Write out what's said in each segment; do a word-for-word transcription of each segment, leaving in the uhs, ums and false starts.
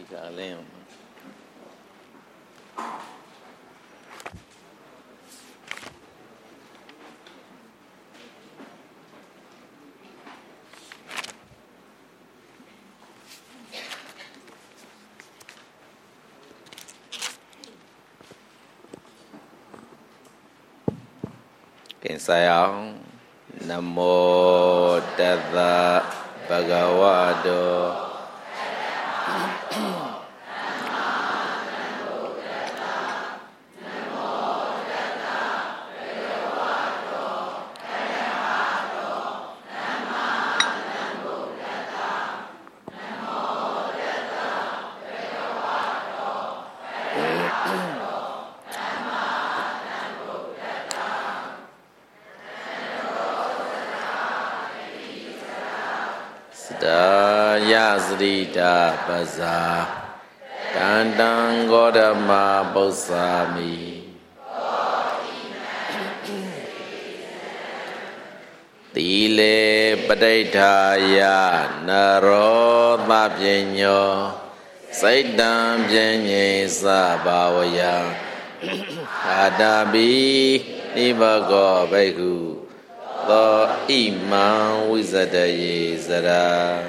Kalem. Saya Namo Tassa Bhagavato Srita Baza Dandang Godama Bosami Tile Padaitaya Naro Mapinyo Saitam Jenye Sabawaya Adabi Nibago Beku Lo Imam Wizadaye Zara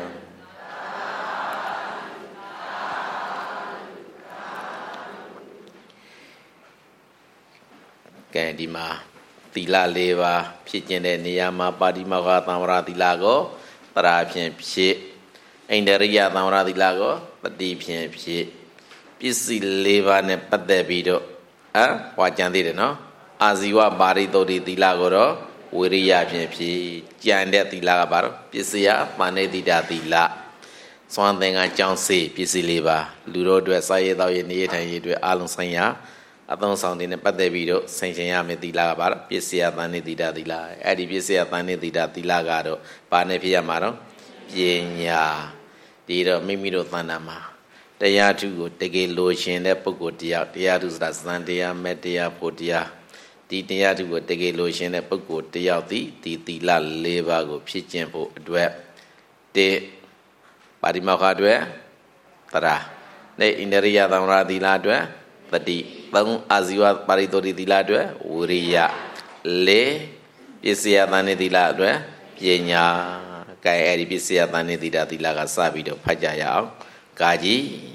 Di ma tila leva pitjende niyama padimaka tamara tilago tara phien phit indriya tamara tilago pati phien phit pisi leva ne patte pi do ha hwa chan thi de no aziwa bari todi tilago do wiriya phien phit chan de tila ka ba do pisiya panetita tila swan thing ka chaung se pisi leva lu do twet sa ye taw ye ne thai ye twet a long san ya Atong sound in a padevido, Saint Yamedila Bar, Pisia Tanidida Dila, Adi Pisia Tanidida Dilagado, Panepia Maro, Pienya, Dida Mimido Tanama. They are to take a lotion, Epocotia, Tiadus Sandia, Media Potia, Titia to take a lotion, Epocotia, the Tila Levago, Pitchampo, Dweb, De Padimaka Dwe, Tara, De in the Ria Dila Dwe. Tadi bang aziwa paritori tila dwe uriya le pisiya tani tila dwe pienya kai eri pisiya tani tila tila ka sa pi do phat ja ya aw ka ji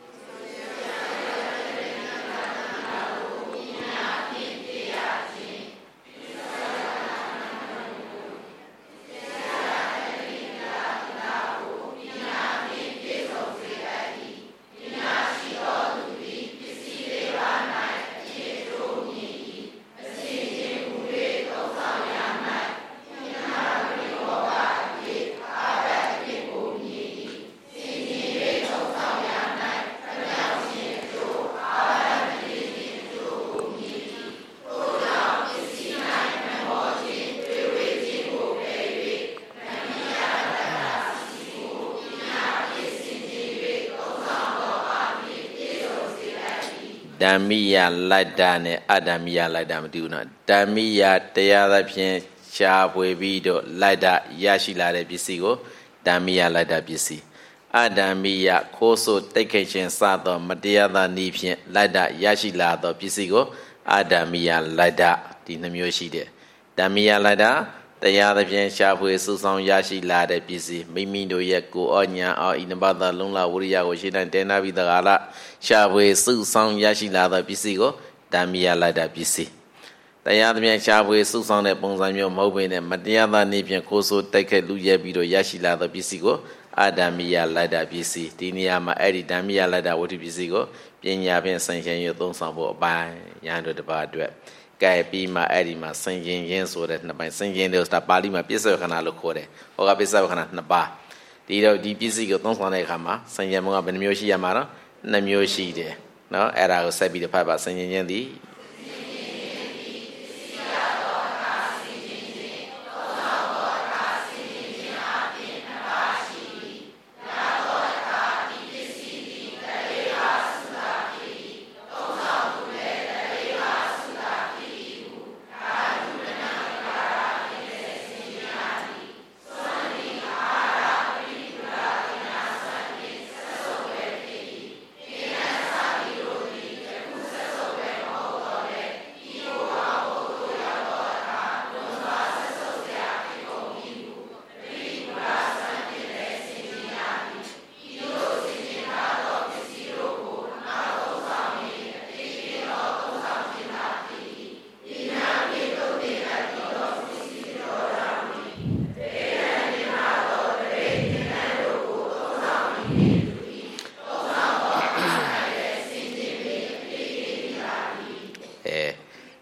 Damiya Lada ne Adamiya Lada Maduna Damiya Tayada Pien Chabwe Vido Lada Yashila de Bisigo Damiya Lada Bisi Adamiya Koso Tekeshin Sato Madiada Nipien Lada Yashila do Bisigo Adamiya Lada Dinamyoshi de Damiya Lada Tayada Pien Chabwe Susan Yashila de Bisi Mimido Yako Onya or Inabada Lungla Uria Washidan Dena Vidagala Shabwe Su Song Yashila the Bisigo, Damiya Lada Bisi. The Yadmian Shabwe Su Song de Bonzamio Mobin and Madiada Nipian Koso take a Luya Bido Yashila the Bisigo, Adamiya Lada Bisi, Diniama Edi Damiya Lada Wati Bisigo, Pinya Pian Sanjan Yodon Sambo by Yando the Badwe. Guy Pima Edima, Sanjan Yenso that Nabai Sanjan de Stapalima Pisa Canalo Core, or Pisa Canat Naba. Dido di Bisigo Don Sanekama, Sanjamonga Benmyoshi Yamara. Namyoshi de no era go sabi de papa sanyen di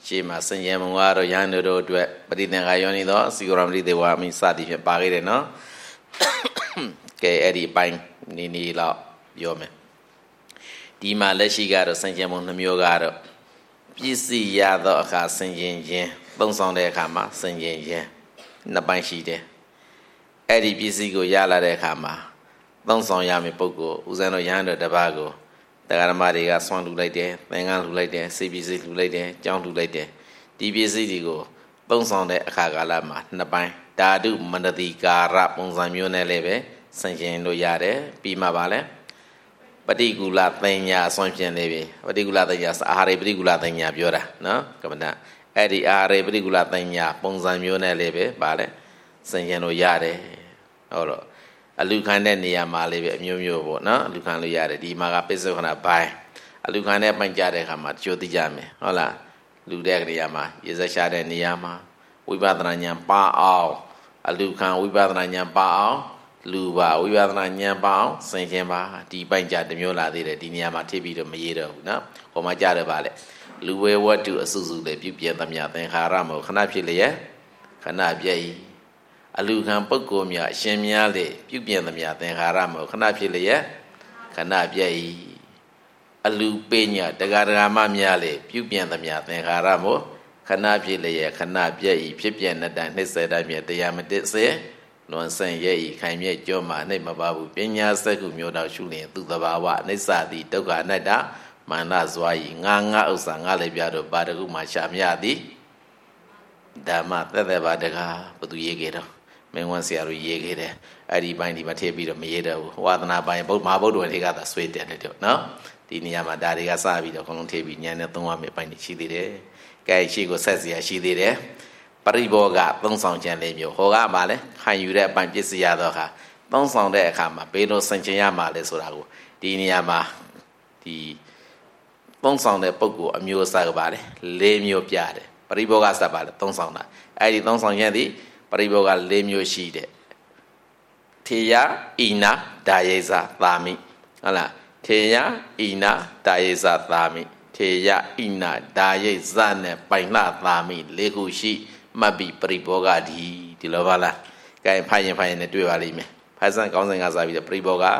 ရှေ့မှာစင်ကြယ်မုံကတော့ရဟန်းတို့အတွက်ပရိသင်္ခါယောနိသောစီဂရမတိဒေဝအမိစသည်ဖြင့်ပါခဲ့တယ်နော်ကဲအဲ့ဒီအပိုင်းနေနေလောက်ပြောမယ်ဒီမှာလက်ရှိကတော့စင်ကြယ်မုံနှမျိုးကတော့ပစ္စည်းရသောအခါစင်ကြယ်ခြင်းသုံးဆောင်တဲ့အခါမှာစင်ကြယ်ခြင်းနှစ်ပိုင်းရှိတယ်အဲ့ဒီပစ္စည်းကိုရလာတဲ့အခါမှာသုံးဆောင်ရမယ့်ပုဂ္ဂိုလ်ဦးဇင်းတို့ရဟန်းတို့တစ်ပါးကိုတရားဓမ္မတွေကဆွမ်းလှူလိုက်တယ်သင်္ကန်းလှူလိုက်တယ်စေပစ္စည်းလှူလိုက်တယ်ကြောင်းလှူလိုက်တယ်ဒီပစ္စည်းတွေကိုသုံးဆောင်တဲ့အခါကာလမှာနှစ်ပိုင်းဓာတုမန္တတိကာရပုံစံမျိုးနဲ့လည်းပဲဆင်ခြင်လို့ရတယ်ပြီးမှပါလဲပฏิကူလသင်ညာဆွမ်းဖြင့်လည်းပဲပฏิကူလသင်ညာအာဟာရပฏิကူလသင်ညာပြောတာနော်ကမ္မဋ္ဌအဲ့ဒီအာဟာရပฏิကူလသင်ညာပုံစံမျိုးနဲ့လည်းပဲပါလဲဆင်ခြင်လို့ရတယ်ဟောတော့အလူခံတဲ့နေရာမှာလေးပဲအမျိုးမျိုးပေါ့နော်အလူခံလို့ရတယ်ဒီမှာကပိဿခဏဘိုင်းအလူခံတဲ့ပိုင်ကြတဲ့အခါမှာကြိုသိကြမယ်ဟုတ်လားလူတဲ့နေရာမှာရေစက်ရှာတဲ့နေရာမှာဝိပဿနာဉာဏ်ပါအောင်အလူခံဝိပဿနာဉာဏ်ပါအောင်လူပါဝိပဿနာဉာဏ်ပါအောင်စင်ခြင်းပါဒီပိုင်ကြတစ်မျိုးလာသေးတယ်ဒီနေရာမှာထိပ်ပြီးတော့မရေတော့ဘူးနော်ဟိုမှာကြတယ်ပါလေလူဝဲဝတ္ထုအစုစုလေးပြုပြသမျှသင်္ခါရမဟုတ်ခဏဖြစ်လျက်ခဏပြည့်အလူခံပုဂ္ဂိုလ်များအရှင်များလေပြုပြင်သမျှသင်္ခါရမဟုတ်ခဏဖြစ်လျက်ခဏပြည့်အလူပိညာတရားဓမ္မများလေပြုပြင်သမျှသင်္ခါရမဟုတ်ခဏဖြစ်လျက်ခဏပြည့်ဖြစ်ပြတဲ့တန်နှစ်ဆယ်တိုင်းမြတ်တရားမတစ္ဆေလွန်ဆင်ရဲ့ဤခိုင်မြဲကြောမှာနှိမ့်မပါဘူးပညာစက္ခုမျိုးတော်ရှုလျင်သူတဘာဝအနိစ္စတိဒုက္ခအနတ္တမာနဇွာဤငါငါဥစ္စာငါလည်းပြတော့ပါတကုမှာရှာမြသည်ဓမ္မသက်သက်ပါတကားဘသူရေးခဲ့တော့မင်းဝန်ဆရာတို့ရေးခဲ့တယ်အဲ့ဒီပိုင်းဒီမှာထည့်ပြီးတော့မရေးတော့ဘူးဝါသနာပိုင်းဘုမဟာဗုဒ္ဓဝင်တွေကသာဆွေးတယ်တဲ့နော်ဒီနေရာမှာဒါတွေကစပြီးတော့ခလုံးထည့်ပြီးညံနဲ့သုံးရမယ့်ပိုင်းတွေရှိသေးတယ်ကဲရှိကိုဆက်စရာရှိသေးတယ်ပရိဘောဂသုံးဆောင်ခြင်းလေးမျိုးဟောကပါလဲခံယူတဲ့အပိုင်းပြည့်စည်ရတော့ခါသုံးဆောင်တဲ့အခါမှာဘေးလိုဆင်ခြင်ရမှာလဲဆိုတာကိုဒီနေရာမှာဒီသုံးဆောင်တဲ့ပုဂ္ဂိုလ်အမျိုးအစားကပါလဲလေးမျိုးပြတယ်ပရိဘောဂစပ်ပါလဲသုံးဆောင်တာအဲ့ဒီသုံးဆောင်ခြင်းသည်ပရိဘောဂ၄မျိုးရှိတဲ့ထေယဣနာဒါယေဇသာမိဟုတ်လားထေယဣနာဒါယေဇသာမိထေယဣနာဒါယေဇနဲ့ပိုင်လှသာမိလေးခုရှိမှတ်ပြီးပရိဘောဂဒီဒီလိုပါလားကဲဖတ်ရင်ဖတ်ရင်လည်းတွေ့ပါလိမ့်မယ်ဖတ်စံကောင်းစဉ်ကစားပြီးတော့ပရိဘောဂ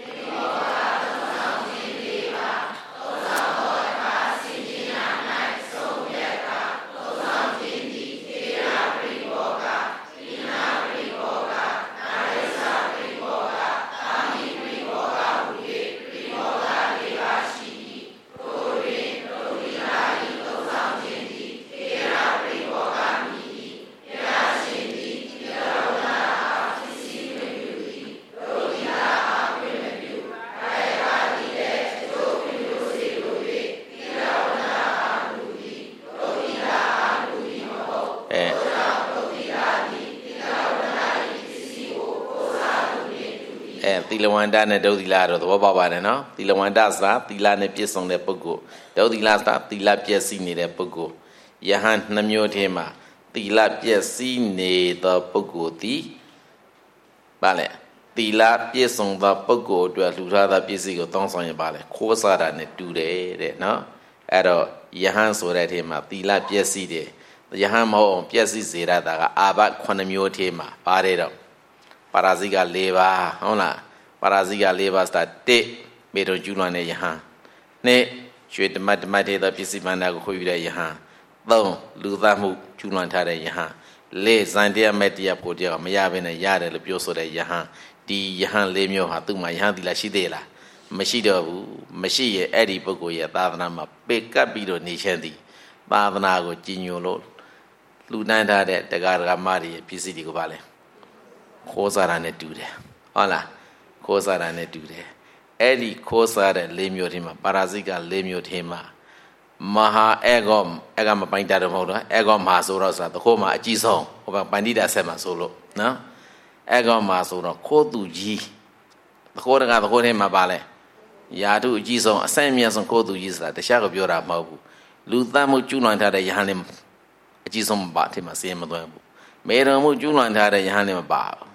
သီလဝန္တနဲ့ဒုသီလတော့သဘောပေါက်ပါတယ်နော်သီလဝန္တစာသီလနဲ့ပြည့်စုံတဲ့ပုဂ္ဂိုလ်ဒုသီလစာသီလပြည့်စည်နေတဲ့ပုဂ္ဂိုလ်ယဟန်နှမျိုးထဲမှာသီလပြည့်စည်နေသောပုဂ္ဂိုလ်သည်ပါလေသီလပြည့်စုံသောပုဂ္ဂိုလ်အတွက်လှူထားသောပစ္စည်းကိုတောင်းဆောင်ရင်ပါလေခိုးစားတာနဲ့တူတယ်တဲ့နော်အဲ့တော့ယဟန်ဆိုတဲ့ထဲမှာသီလပြည့်စည်တယ်ယဟန်မဟုတ်အောင်ပြည့်စည်စေရတာကအာဘခုနှစ်မျိုးထဲမှာပါတယ်တော့ပါရာဇိက၄ပါးဟုတ်လားပါရာဇိက၄ပါးစတာတစ်မေတုံကျူးလွန်တဲ့ယဟန်နှစ်ရွှေတမတ်တမတ်တဲ့ပစ္စည်းဗန္ဒာကိုခွေယူတဲ့ယဟန်သုံးလူသားမှုကျူးလွန်ထားတဲ့ယဟန်လေးဇန်တရားမဲ့တရားဖို့တရားမရဘဲနဲ့ရတယ်လို့ပြောဆိုတဲ့ယဟန်ဒီယဟန်၄မျိုးဟာသူ့မှာယဟန်သီလရှိသေးလားမရှိတော့ဘူးမရှိရဲ့အဲ့ဒီပုဂ္ဂိုလ်ရဲ့သာသနာမှာပေကပ်ပြီးတော့နေခြင်းသည်သာသနာကိုကြီးညိုလို့လူတန်းထားတဲ့တရားဓမ္မတွေရဲ့ပစ္စည်းတွေကိုပါလဲခိုးစားတာနဲ့တူတယ်ဟုတ်လားခိုးစားတာနဲ့တူတယ်အဲ့ဒီခိုးစားတဲ့၄မျိုးထဲမှာပါရာဇိက၄မျိုးထဲမှာမဟာအေဂောအေဂမပိုင်တာတော့မဟုတ်တော့အေဂောမဟာဆိုတော့ဆိုတာတခိုးမှာအကြီးဆုံးဟိုဘပန္တိတာဆက်မှာဆိုလို့နော်အေဂောမဟာဆိုတော့ခိုးသူကြီးတခိုးတကတခိုးထဲမှာပါလဲယာတုအကြီးဆုံးအဆင့်အမြတ်ဆုံးခိုးသူကြီးဆိုတာတခြားကပြောတာမဟုတ်ဘူးလူသတ်မှုကျူးလွန်ထားတဲ့ယဟန်လည်းအကြီးဆုံးမပါထဲမှာစင်းမသွင်းဘူးမေတော်မှုကျူးလွန်ထားတဲ့ယဟန်လည်းမပါဘူး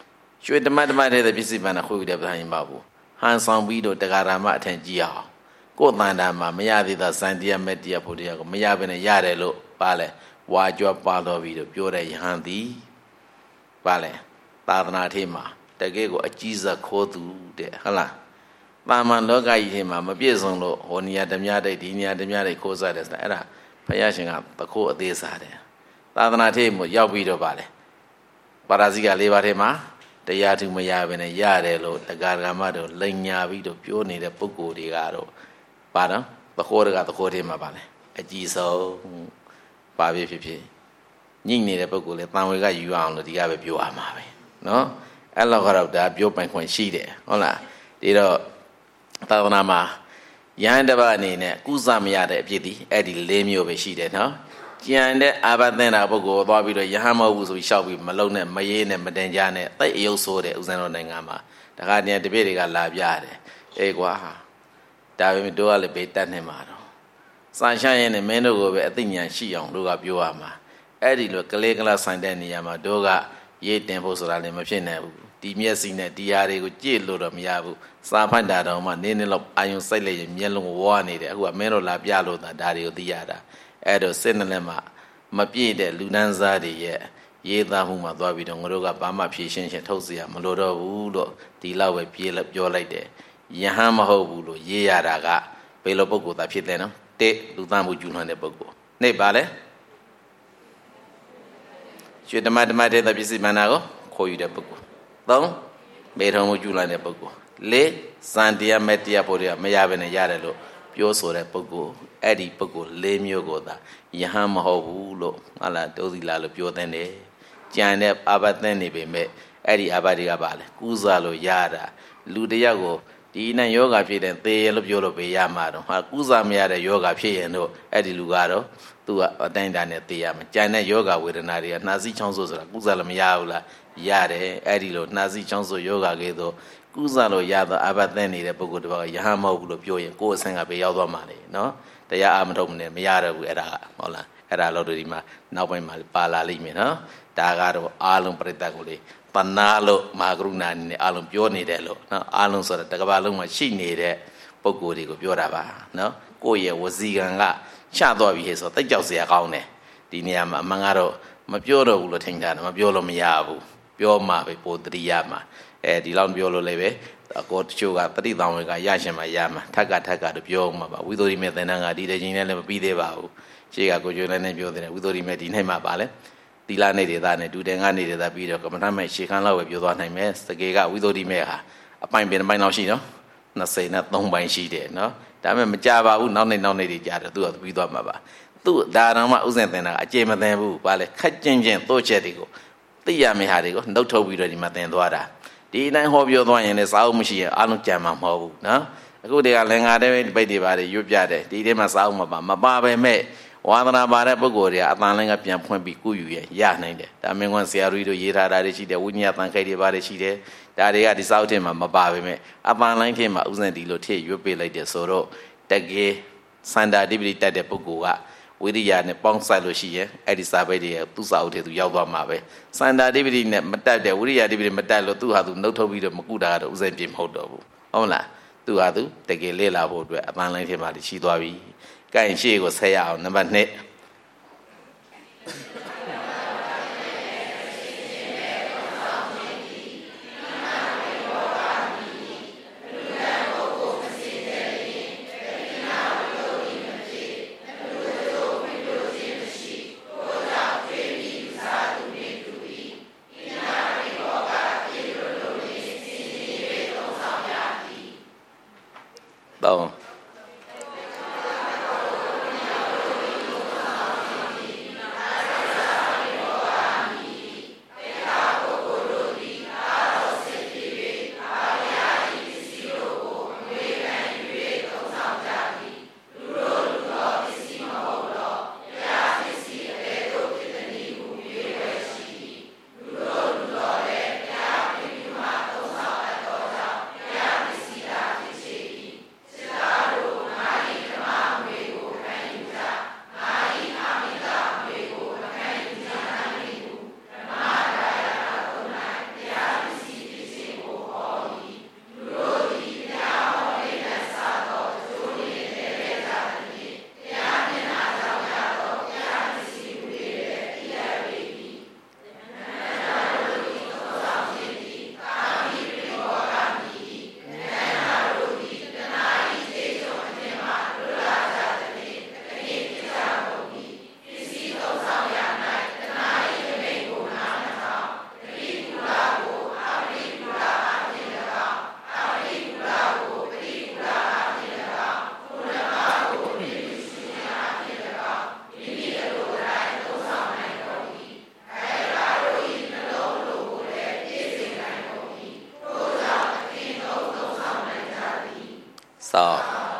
ရွှေတမတ်တမတ်တဲ့ပစ္စည်းပန္နခွေယူတဲ့ပဋ္ဌာန်းပါဘူးဟန်ဆောင်ပြီးတော့တရားဓမ္မအထင်ကြီးအောင်ကိုယ်တန်တာမှာမရသေးတာစံတရားမဲ့တရားဖို့တရားကိုမရဘဲနဲ့ရတယ်လို့ပါလေဝါကြွပါတော်ပြီလို့ပြောတဲ့ယဟန်သည်ပါလေသာသနာထဲမှာတကယ်ကိုအကြီးစားခိုးသူတဲ့ဟုတ်လားတာမန်လောကကြီးထဲမှာမပြည့်စုံလို့ဟိုနေရာဓမြတိတ်ဒီနေရာဓမြတိတ်ခိုးစားတယ်ဆိုတာအဲ့ဒါဘုရားရှင်ကတခိုးအသေးစားတယ်သာသနာထဲမှာရောက်ပြီးတော့ပါလေပါရဇိက၄ပါးထဲမှာတရားသူမရဘဲနဲ့ရတယ်လို့တရားဓမ္မတို့လိန်ညာပြီးတော့ပြောနေတဲ့ပုဂ္ဂိုလ်တွေကတော့ပါတော့တခိုးတကတခိုးထဲမှာပါလေအကြီးဆုံးပါပြီဖြစ်ဖြစ်ညှိနေတဲ့ပုဂ္ဂိုလ်လေတန်ဝေကယူအောင်လို့ဒီကပဲပြောရမှာပဲနော်အဲ့လောက်ကတော့ဒါပြောပိုင်ခွင့်ရှိတယ်ဟုတ်လားဒီတော့သာသနာမှာယဟန်တပတ်အနေနဲ့ကုသမရတဲ့အဖြစ်ဒီအဲ့ဒီ၄မျိုးပဲရှိတယ်နော်ကြံတဲ့အာဘသင်္တာပုဂ္ဂိုလ်သွားပြီးတော့ယဟန်မဟုတ်ဘူးဆိုပြီးရှောက်ပြီးမလုံနဲ့မရေးနဲ့မတင်ကြနဲ့တိတ်အယုတ်ဆိုးတဲ့ဥစဉ်တော်နိုင်ငံမှာတခါတည်းတပည့်တွေကလာပြတယ်အေးကွာဒါပေမဲ့တို့ကလည်းဘေးတတ်နေမှာတော့စံရှမ်းရင်နဲ့မင်းတို့ကိုပဲအသိဉာဏ်ရှိအောင်တို့ကပြောရမှာအဲ့ဒီလိုကလေးကလဆိုင်တဲ့နေရာမှာတို့ကရေးတင်ဖို့ဆိုတာလည်းမဖြစ်နိုင်ဘူးဒီမျက်စိနဲ့ဒီဟာတွေကိုကြည့်လို့တော့မရဘူးစာဖတ်တာတော့မှနင်းနေတော့အာယုံစိတ်လိုက်ရင်မျက်လုံးဝါနေတယ်အခုကမင်းတို့လာပြလို့ဒါတွေကိုသိရတာအဲ့တော့စိတ်နဲ့လည်းမှမပြည့်တဲ့လူနန်းစားတွေရဲ့ရေးသားမှုမှာသွားပြီးတော့ငါတို့ကဘာမှဖြည့်ရှင်းရှင်းထုတ်စီရမလို့တော့ဘူးလို့ဒီလောက်ပဲပြေးပြောလိုက်တယ်ယဟန်မဟုတ်ဘူးလို့ရေးရတာကဘယ်လိုပုဂ္ဂိုလ်သားဖြစ်တယ်နော်တစ်လူသားမှုကျူးလွန်တဲ့ပုဂ္ဂိုလ်နှစ်ပါလဲရွှေဓမ္မဓမ္မတဲ့ပစ္စည်းမနာကိုခေါ်ယူတဲ့ပုဂ္ဂိုလ်သုံးမေထုံမှုကျူးလွန်တဲ့ပုဂ္ဂိုလ်လေးစံတရားမဲ့တရားဖို့တွေကမရဘဲနဲ့ရတယ်လို့ပြောဆိုတဲ့ပုဂ္ဂိုလ်အဲ့ဒီပုဂ္ဂိုလ်လေးမျိုးကိုသာယဟန်မဟုတ်ဘူးလို့ဟာလာတိုးစီလာလို့ပြောတဲ့နေကြံတဲ့အာဘသင်နေပေမဲ့အဲ့ဒီအာဘတွေကပါလေကူးစားလို့ရတာလူတယောက်ကိုဒီနဲ့ယောဂဖြစ်တဲ့သေရလို့ပြောလို့ပဲရမှာတော့ဟာကူးစားမရတဲ့ယောဂဖြစ်ရင်တော့အဲ့ဒီလူကတော့သူကအတိုင်းတာနဲ့သေရမှာကြံတဲ့ယောဂဝေဒနာတွေကနှာစီးချောင်းဆိုးဆိုတာကူးစားလို့မရဘူးလားရတယ်အဲ့ဒီလိုနှာစီးချောင်းဆိုးယောဂကဲတော့ကူးစားလို့ရတော့အာဘသင်နေတဲ့ပုဂ္ဂိုလ်တစ်ပါးကယဟန်မဟုတ်ဘူးလို့ပြောရင်ကိုယ်အဆင့်ကပဲရောက်သွားမှာလေနော်တရားအာမထုတ်မနဲ့မရတော့ဘူးအဲ့ဒါကဟုတ်လားအဲ့ဒါလို့ဒီမှာနောက်ပိုင်းမှာပါလာလိမ့်မယ်နော်ဒါကတော့အာလုံးပရိသတ်ကိုလေပနာလို့မဟာကရုဏာနဲ့အာလုံးပြောနေတယ်လို့နော်အာလုံးဆိုတော့တကဘာလုံးမှာရှိနေတဲ့ပုံကိုယ်တွေကိုပြောတာပါနော်ကိုယ့်ရဲ့ဝစီကံကချသွားပြီဆိုတော့တိတ်ကြောက်စရာကောင်းတယ်ဒီနေရာမှာအမှန်ကတော့မပြောတော့ဘူးလို့ထင်ကြတယ်မပြောလို့မရဘူးပြောမှပဲပိုတတိယမှာအဲဒီလောက်ပြောလို့လည်းပဲအကောတချို့ကတတိတောင်ဝေကရရှင်မှာရမှာထက်ကထက်ကတော့ပြောမှာပါဝိသုရိမေသင်္နံကဒီတဲ့ချင်းနဲ့လည်းမပြီးသေးပါဘူးရှေ့ကကိုကျွန်းလည်းနဲ့ပြောတယ်ဝိသုရိမေဒီနေ့မှာပါလဲသီလနေတဲ့သားနဲ့ဒူတင်ကနေတဲ့သားပြီးတော့ကမ္မထမဲ့ရှေခန်းလောက်ပဲပြောသွားနိုင်မယ်စကေကဝိသုရိမေဟာအပိုင်ပင်ပိုင်းလောက်ရှိနော်နှစ်စိနဲ့သုံးပိုင်းရှိတယ်နော်ဒါပေမဲ့မကြပါဘူးနောက်နေနောက်နေတွေကြားတယ်သူကပြီးသွားမှာပါသူ့ဒါတော်မှဥစဉ်တင်တာအကျေမသိဘူးပါလေခက်ကျင်ကျင်သို့ချက်တွေကိုသိရမယ့်ဟာတွေကိုနှုတ်ထုတ်ပြီးတော့ဒီမှာသင်သွားတာဒီတိုင်းဟောပြောသွားရင်လည်းစာအုပ်မရှိရင်အားလုံးကြံမှာမဟုတ်ဘူးနော်အခုတည်းကလင်္ကာတဲ့ပိတ်တွေပါတယ်ရွတ်ပြတယ်ဒီထဲမှာစာအုပ်မပါမပါပဲမဲ့ဝါသနာပါတဲ့ပုဂ္ဂိုလ်တွေကအတန်လိုင်းကပြန်ဖွင့်ပြီးကုယူရရနိုင်တယ်ဒါမင်းကဆရာကြီးတို့ရေးထားတာတွေရှိတယ်ဝိညာဉ်တန်ခိုက်တွေပါတယ်ရှိတယ်ဒါတွေကဒီစာအုပ်ထဲမှာမပါပဲမဲ့အတန်လိုင်းထဲမှာဥစဉ်ဒီလိုထည့်ရွတ်ပေးလိုက်တယ်ဆိုတော့တကယ်စန္ဒာတိပတိတတ်တဲ့ပုဂ္ဂိုလ်ကဝိရိယနဲ့ပေါင်းဆိုင်လို့ရှိရင်အဲ့ဒီစာပေတွေသူ့စာအုပ်ထဲသူရောက်သွားမှာပဲစန္ဒာတိပတိနဲ့မတတ်တဲ့ဝိရိယတိပတိမတတ်လို့သူ့ဟာသူနှုတ်ထုတ်ပြီးတော့မကုတာကတော့ဥစဉ်ပြမဟုတ်တော့ဘူးဟုတ်လားသူ့ဟာသူတကယ်လေ့လာဖို့အတွက်အတန်လိုင်းထဲမှာရှိသွားပြီကဲရှေ့ကိုဆက်ရအောင်နံပါတ်နှစ်တော့ဆော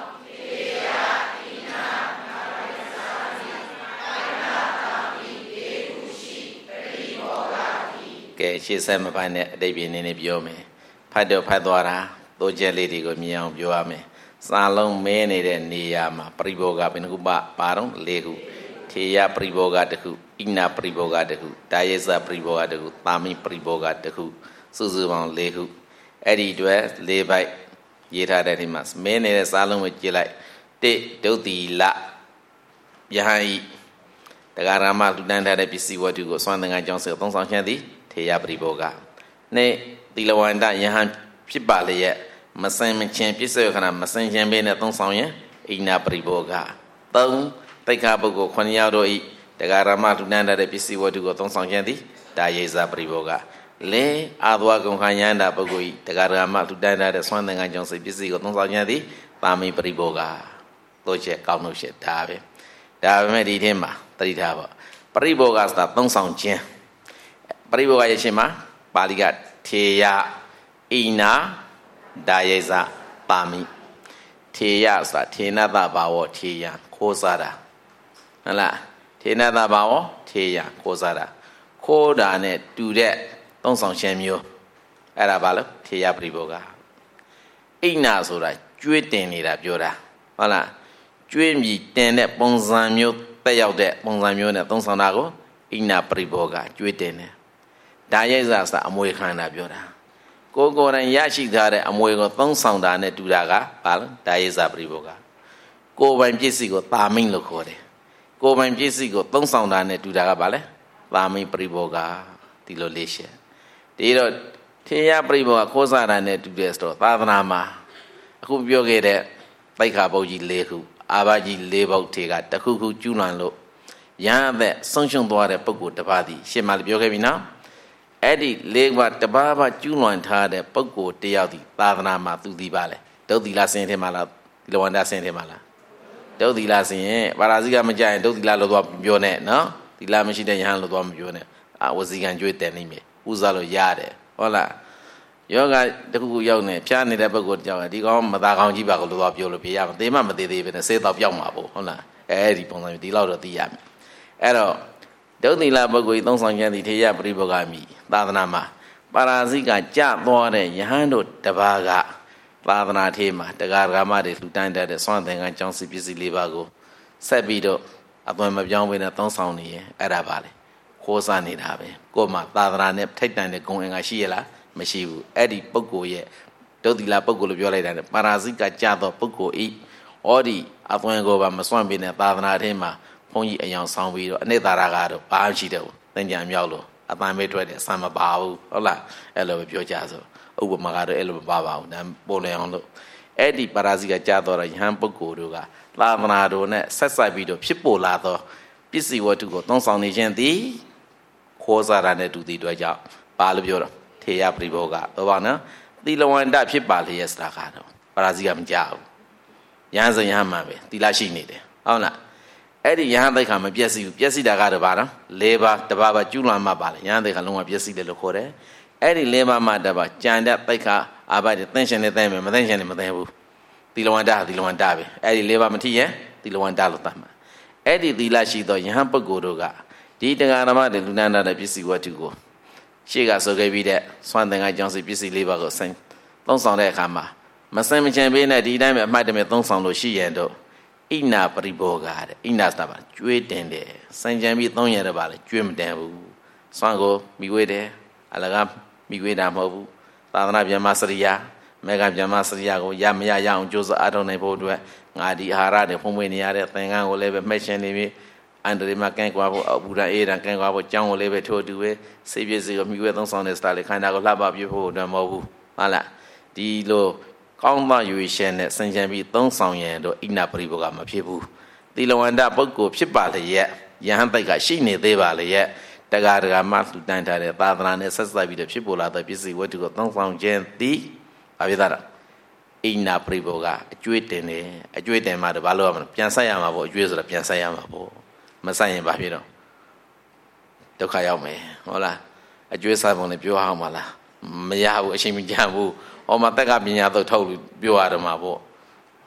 ကဲရှေ့ဆက်မပိုင်းနဲ့အတိတ်ပြင်းနေနေပြောမယ်ဖတ်တော့ဖတ်သွားတာတိုးချက်လေးတွေကိုမြင်အောင်ပြောရမယ်စာလုံးမဲနေတဲ့နေရာမှာပရိဘောဂဘယ်နှခုပါပါတော့၄ခုထေယပရိဘောဂတစ်ခုဣနာပရိဘောဂတစ်ခုတာယေဇပရိဘောဂတစ်ခုပါမိပရိဘောဂတစ်ခုစုစုပေါင်း၄ခုအဲ့ဒီအတွက်၄ပိုက်ရေးထားတဲ့ဒီမှာမဲနေတဲ့စာလုံးကိုကြည့်လိုက်တိဒုတိလယဟန်ဤတရားရမလူတန်းထားတဲ့ပစ္စည်းဝတ္ထုကိုစွမ်းသင်္ကန်းကြောင့်စေသုံးဆောင်ခြင်းသည်ထေယပရိဘောဂနဲ့သီလဝန္တယဟန်ဖြစ်ပါလျက်မစင်မချင်းပြစ္ဆေခဏမစင်ချင်းပေးနဲ့သုံးဆောင်ရင်ဣနာပရိဘောဂသုံးတိခါပုဂ္ဂိုလ်ခုနှစ်ယောက်တို့ဤတရားရမလူတန်းထားတဲ့ပစ္စည်းဝတ္ထုကိုသုံးဆောင်ခြင်းသည်တာယေဇပရိဘောဂလေအာသဝကုံခယန္တာပုဂ္ဂိုလ်ဤတရားရမလူတန်းထားတဲ့စွမ်းသင်္ကန်းကြောင့်စေပစ္စည်းကိုသုံးဆောင်ခြင်းသည်ပါမိပရိဘောဂတို့ချက်ကောင်းလို့ရှက်ဒါပဲဒါပေမဲ့ဒီထဲမှာတတိထားပါပရိဘောဂဆိုတာသုံးဆောင်ခြင်းပရိဘောဂရဲ့ရှင်းမှာပါဠိကထေယဣနာဒါယေဇပါမိထေယဆိုတာထေနတဘာဝထေယခိုးစားတာဟုတ်လားထေနတဘာဝထေယခိုးစားတာခိုးတာနဲ့တူတဲ့သုံးဆောင်ခြင်းမျိုးအဲ့ဒါဘာလို့ထေယပရိဘောဂဣနာဆိုတာကျွေးတင်နေတာပြောတာဟုတ်လားကျွေးမြည်တင်တဲ့ပုံစံမျိုးတက်ရောက်တဲ့ပုံစံမျိုးနဲ့သုံးဆောင်တာကိုဣနာပရိဘောဂကျွေးတင်တယ်ဒါယေဇဆိုတာအမွေခံတာပြောတာကိုယ်ကိုယ်တိုင်ရရှိထားတဲ့အမွေကိုသုံးဆောင်တာနဲ့တူတာကဘာလဲဒါယေဇပရိဘောဂကိုယ်ပိုင်ပစ္စည်းကိုတာမိန်လို့ခေါ်တယ်ကိုယ်ပိုင်ပစ္စည်းကိုသုံးဆောင်တာနဲ့တူတာကဘာလဲတာမိန်ပရိဘောဂဒီလိုလေးရှယ်ဒီတော့ထေယပရိဘောဂခိုးစားတာနဲ့တူတယ်ဆိုတော့သာသနာမှာအခုပြောခဲ့တဲ့တိခါပုတ်ကြီး၄ခုအာဘကြီး၄ပုတ်ထေကတခုခုကျူးလွန်လို့ရဟန်းအသက်ဆုံးရှုံးသွားတဲ့ပုဂ္ဂိုလ်တစ်ပါးသည်ရှင်းမှလည်းပြောခဲ့ပြီနော်အဲ့ဒီလေးပါးတပါးပါကျူးလွန်ထားတဲ့ပုဂ္ဂိုလ်တယောက်ဒီသာသနာမှာသူဒီပါလေဒုသီလဆင်းထဲမှာလားသီလဝန္တဆင်းထဲမှာလားဒုသီလဆင်းရင်ပါရာဇိကမကြရင်ဒုသီလလို့တော့ပြောနေနော်သီလမရှိတဲ့ယဟန်လို့တော့မပြောနဲ့အာဝစီကံကြွေးတယ်နေမယ်ဥစားလို့ရတယ်ဟုတ်လားယောဂတခုခုရောက်နေဖျားနေတဲ့ပုဂ္ဂိုလ်တယောက်ဒီကောင်မသားကောင်းကြီးပါကိုလို့တော့ပြောလို့ပြရမှာသေမမသေးသေးပဲနဲ့စေးတော့ပြောက်မှာပေါ့ဟုတ်လားအဲဒီပုံစံမျိုးဒီလောက်တော့သိရမယ်အဲ့တော့ဒုသီလပုဂ္ဂိုလ်သုံးဆောင်ခြင်းသည်ထေယပရိဘောဂမိသာသနာမှာပါရာဇိကကြသွားတဲ့ယဟန်တို့တပါးကသာသနာထေမှာတရားဓမ္မတွေလှူဒန်းတတ်တဲ့စွမ်းသင်္ကန်းကျောင်းစီပစ္စည်းလေးပါးကိုဆက်ပြီးတော့အသွင်မပြောင်းဘဲနဲ့သုံးဆောင်နေရင်အဲ့ဒါပါလေခိုးစားနေတာပဲကိုယ်မှာသာသနာနဲ့ထိတ်တန်တဲ့ဂုဏ်အင်္ဂါရှိရလားမရှိဘူးအဲ့ဒီပုဂ္ဂိုလ်ရဲ့ဒုသီလပုဂ္ဂိုလ်လို့ပြောလိုက်တာနဲ့ပါရာဇိကကြသောပုဂ္ဂိုလ်ဤဩဒီအသွင်ကိုပါမစွန့်ဘဲနဲ့သာသနာထဲမှာဘုန်းကြီးအယောင်ဆောင်ပြီးတော့အနိတ္တရာကတော့ဘာမှရှိတယ်ဘူးသင်္ကြန်မြောက်လို့အပန်းပဲထွက်တယ်ဆံမပါဘူးဟုတ်လားအဲ့လိုပဲပြောကြဆိုဥပမာကတော့အဲ့လိုမပါပါဘူးဒါပို့လည်အောင်လို့အဲ့ဒီပါရာဇိကကြားတော့ယဟန်ပုဂ္ဂိုလ်တို့ကသာသနာတော်နဲ့ဆက်ဆက်ပြီးတော့ဖြစ်ပေါ်လာသောပစ္စည်းဝတ္ထုကိုသုံးဆောင်နေခြင်းသည်ခိုးစားတာနဲ့တူတည်ด้วยကြောင့်ပါလို့ပြောတော့ထေယပရိဘောဂတော့ပါနော်သီလဝန္တဖြစ်ပါလျက်စတာကတော့ပါရာဇိကမကြောက်ဘူးယဟန်စယဟန်မှပဲသီလရှိနေတယ်ဟုတ်လားအဲ့ဒီယဟန်သိက္ခာမပြည့်စည်ဘူးပြည့်စည်တာကတော့ဘာလဲ၄ပါးတပါးပါကျူးလွန်မှပါလေယဟန်သိက္ခာလုံးဝပြည့်စည်တယ်လို့ခေါ်တယ်အဲ့ဒီ၄ပါးမှတပါးကြံတဲ့သိက္ခာအာဘတဲ့သင်္ရှင်နဲ့သိမယ်မသင်္ရှင်နဲ့မသိဘူးသီလဝန္တသီလဝန္တပဲအဲ့ဒီ၄ပါးမထိရင်သီလဝန္တလို့သတ်မှာအဲ့ဒီသီလရှိသောယဟန်ပုဂ္ဂိုလ်တို့ကဒီတရားဓမ္မတွေလူနာနာတဲ့ပစ္စည်းဝတ္ထုကိုရှေ့ကဆိုခဲ့ပြီးတဲ့စွမ်းသင်္ကန်းကျောင်းစီပစ္စည်း၄ပါးကိုဆင်သုံးဆောင်တဲ့အခါမှာမစင်မချင်ပေးနဲ့ဒီတိုင်းပဲအမှတ်တမဲ့သုံးဆောင်လို့ရှိရင်တော့ဣနာပရိဘောဂတဲ့ဣနာဆိုတာပါကျွေးတင်တယ်စံကြံပြီးသုံးရတော့ပါလေကျွေးမတင်ဘူးစွမ်းကိုမိဝေးတယ်အလကားမိဝေးတာမဟုတ်ဘူးသာသနာပြန်မစရိယာမေဃပြန်မစရိယာကိုရမရရအောင်ကြိုးစားအားထုတ်နိုင်ဖို့အတွက်ငါဒီအာဟာရတွေဖုံးမွေးနေရတဲ့သင်္ကန်းကိုလည်းပဲမှတ်ရှင်နေပြီအန္တရာယ်မှာကန့်ကွာဖို့အဘူဒအေးတန်ကန့်ကွာဖို့ကြောင်းကိုလည်းပဲထိုးတူပဲစိတ်ပြည့်စုံကိုမိဝေးသုံးဆောင်တဲ့စတာလေးခန္ဓာကိုလှပပြဖို့အတွက်မဟုတ်ဘူးဟုတ်လားဒီလိုကောင်းသောရွေရှင်နဲ့စင်ကြံပြီးသုံးဆောင်ရန်တော့ဣနာပရိဘောဂမဖြစ်ဘူးသီလဝန္တပုဂ္ဂိုလ်ဖြစ်ပါလျက်ယဟန်သိက္ခာရှိနေသေးပါလျက်တရားဓမ္မလှူဒန်းထားတဲ့သာသနာနဲ့ဆက်ဆက်ပြီးတော့ဖြစ်ပေါ်လာတဲ့ပစ္စည်းဝတ္ထုကိုသုံးဆောင်ခြင်းသည်ဘာဖြစ်တာလဲဣနာပရိဘောဂအကျွေးတင်တယ်အကျွေးတင်မှတော့ဘာလို့ရမလဲပြန်ဆက်ရမှာပေါ့အကျွေးဆိုတာပြန်ဆက်ရမှာပေါ့မဆက်ရင်ဘာဖြစ်တော့ဒုက္ခရောက်မယ်ဟုတ်လားအကျွေးစားပုံနဲ့ပြောအောင်မလားမရဘူးအချိန်မကြဘူးဟောမှာတက်ကပညာတော့ထုတ်လို့ပြောရတော့မှာပေါ့ဟ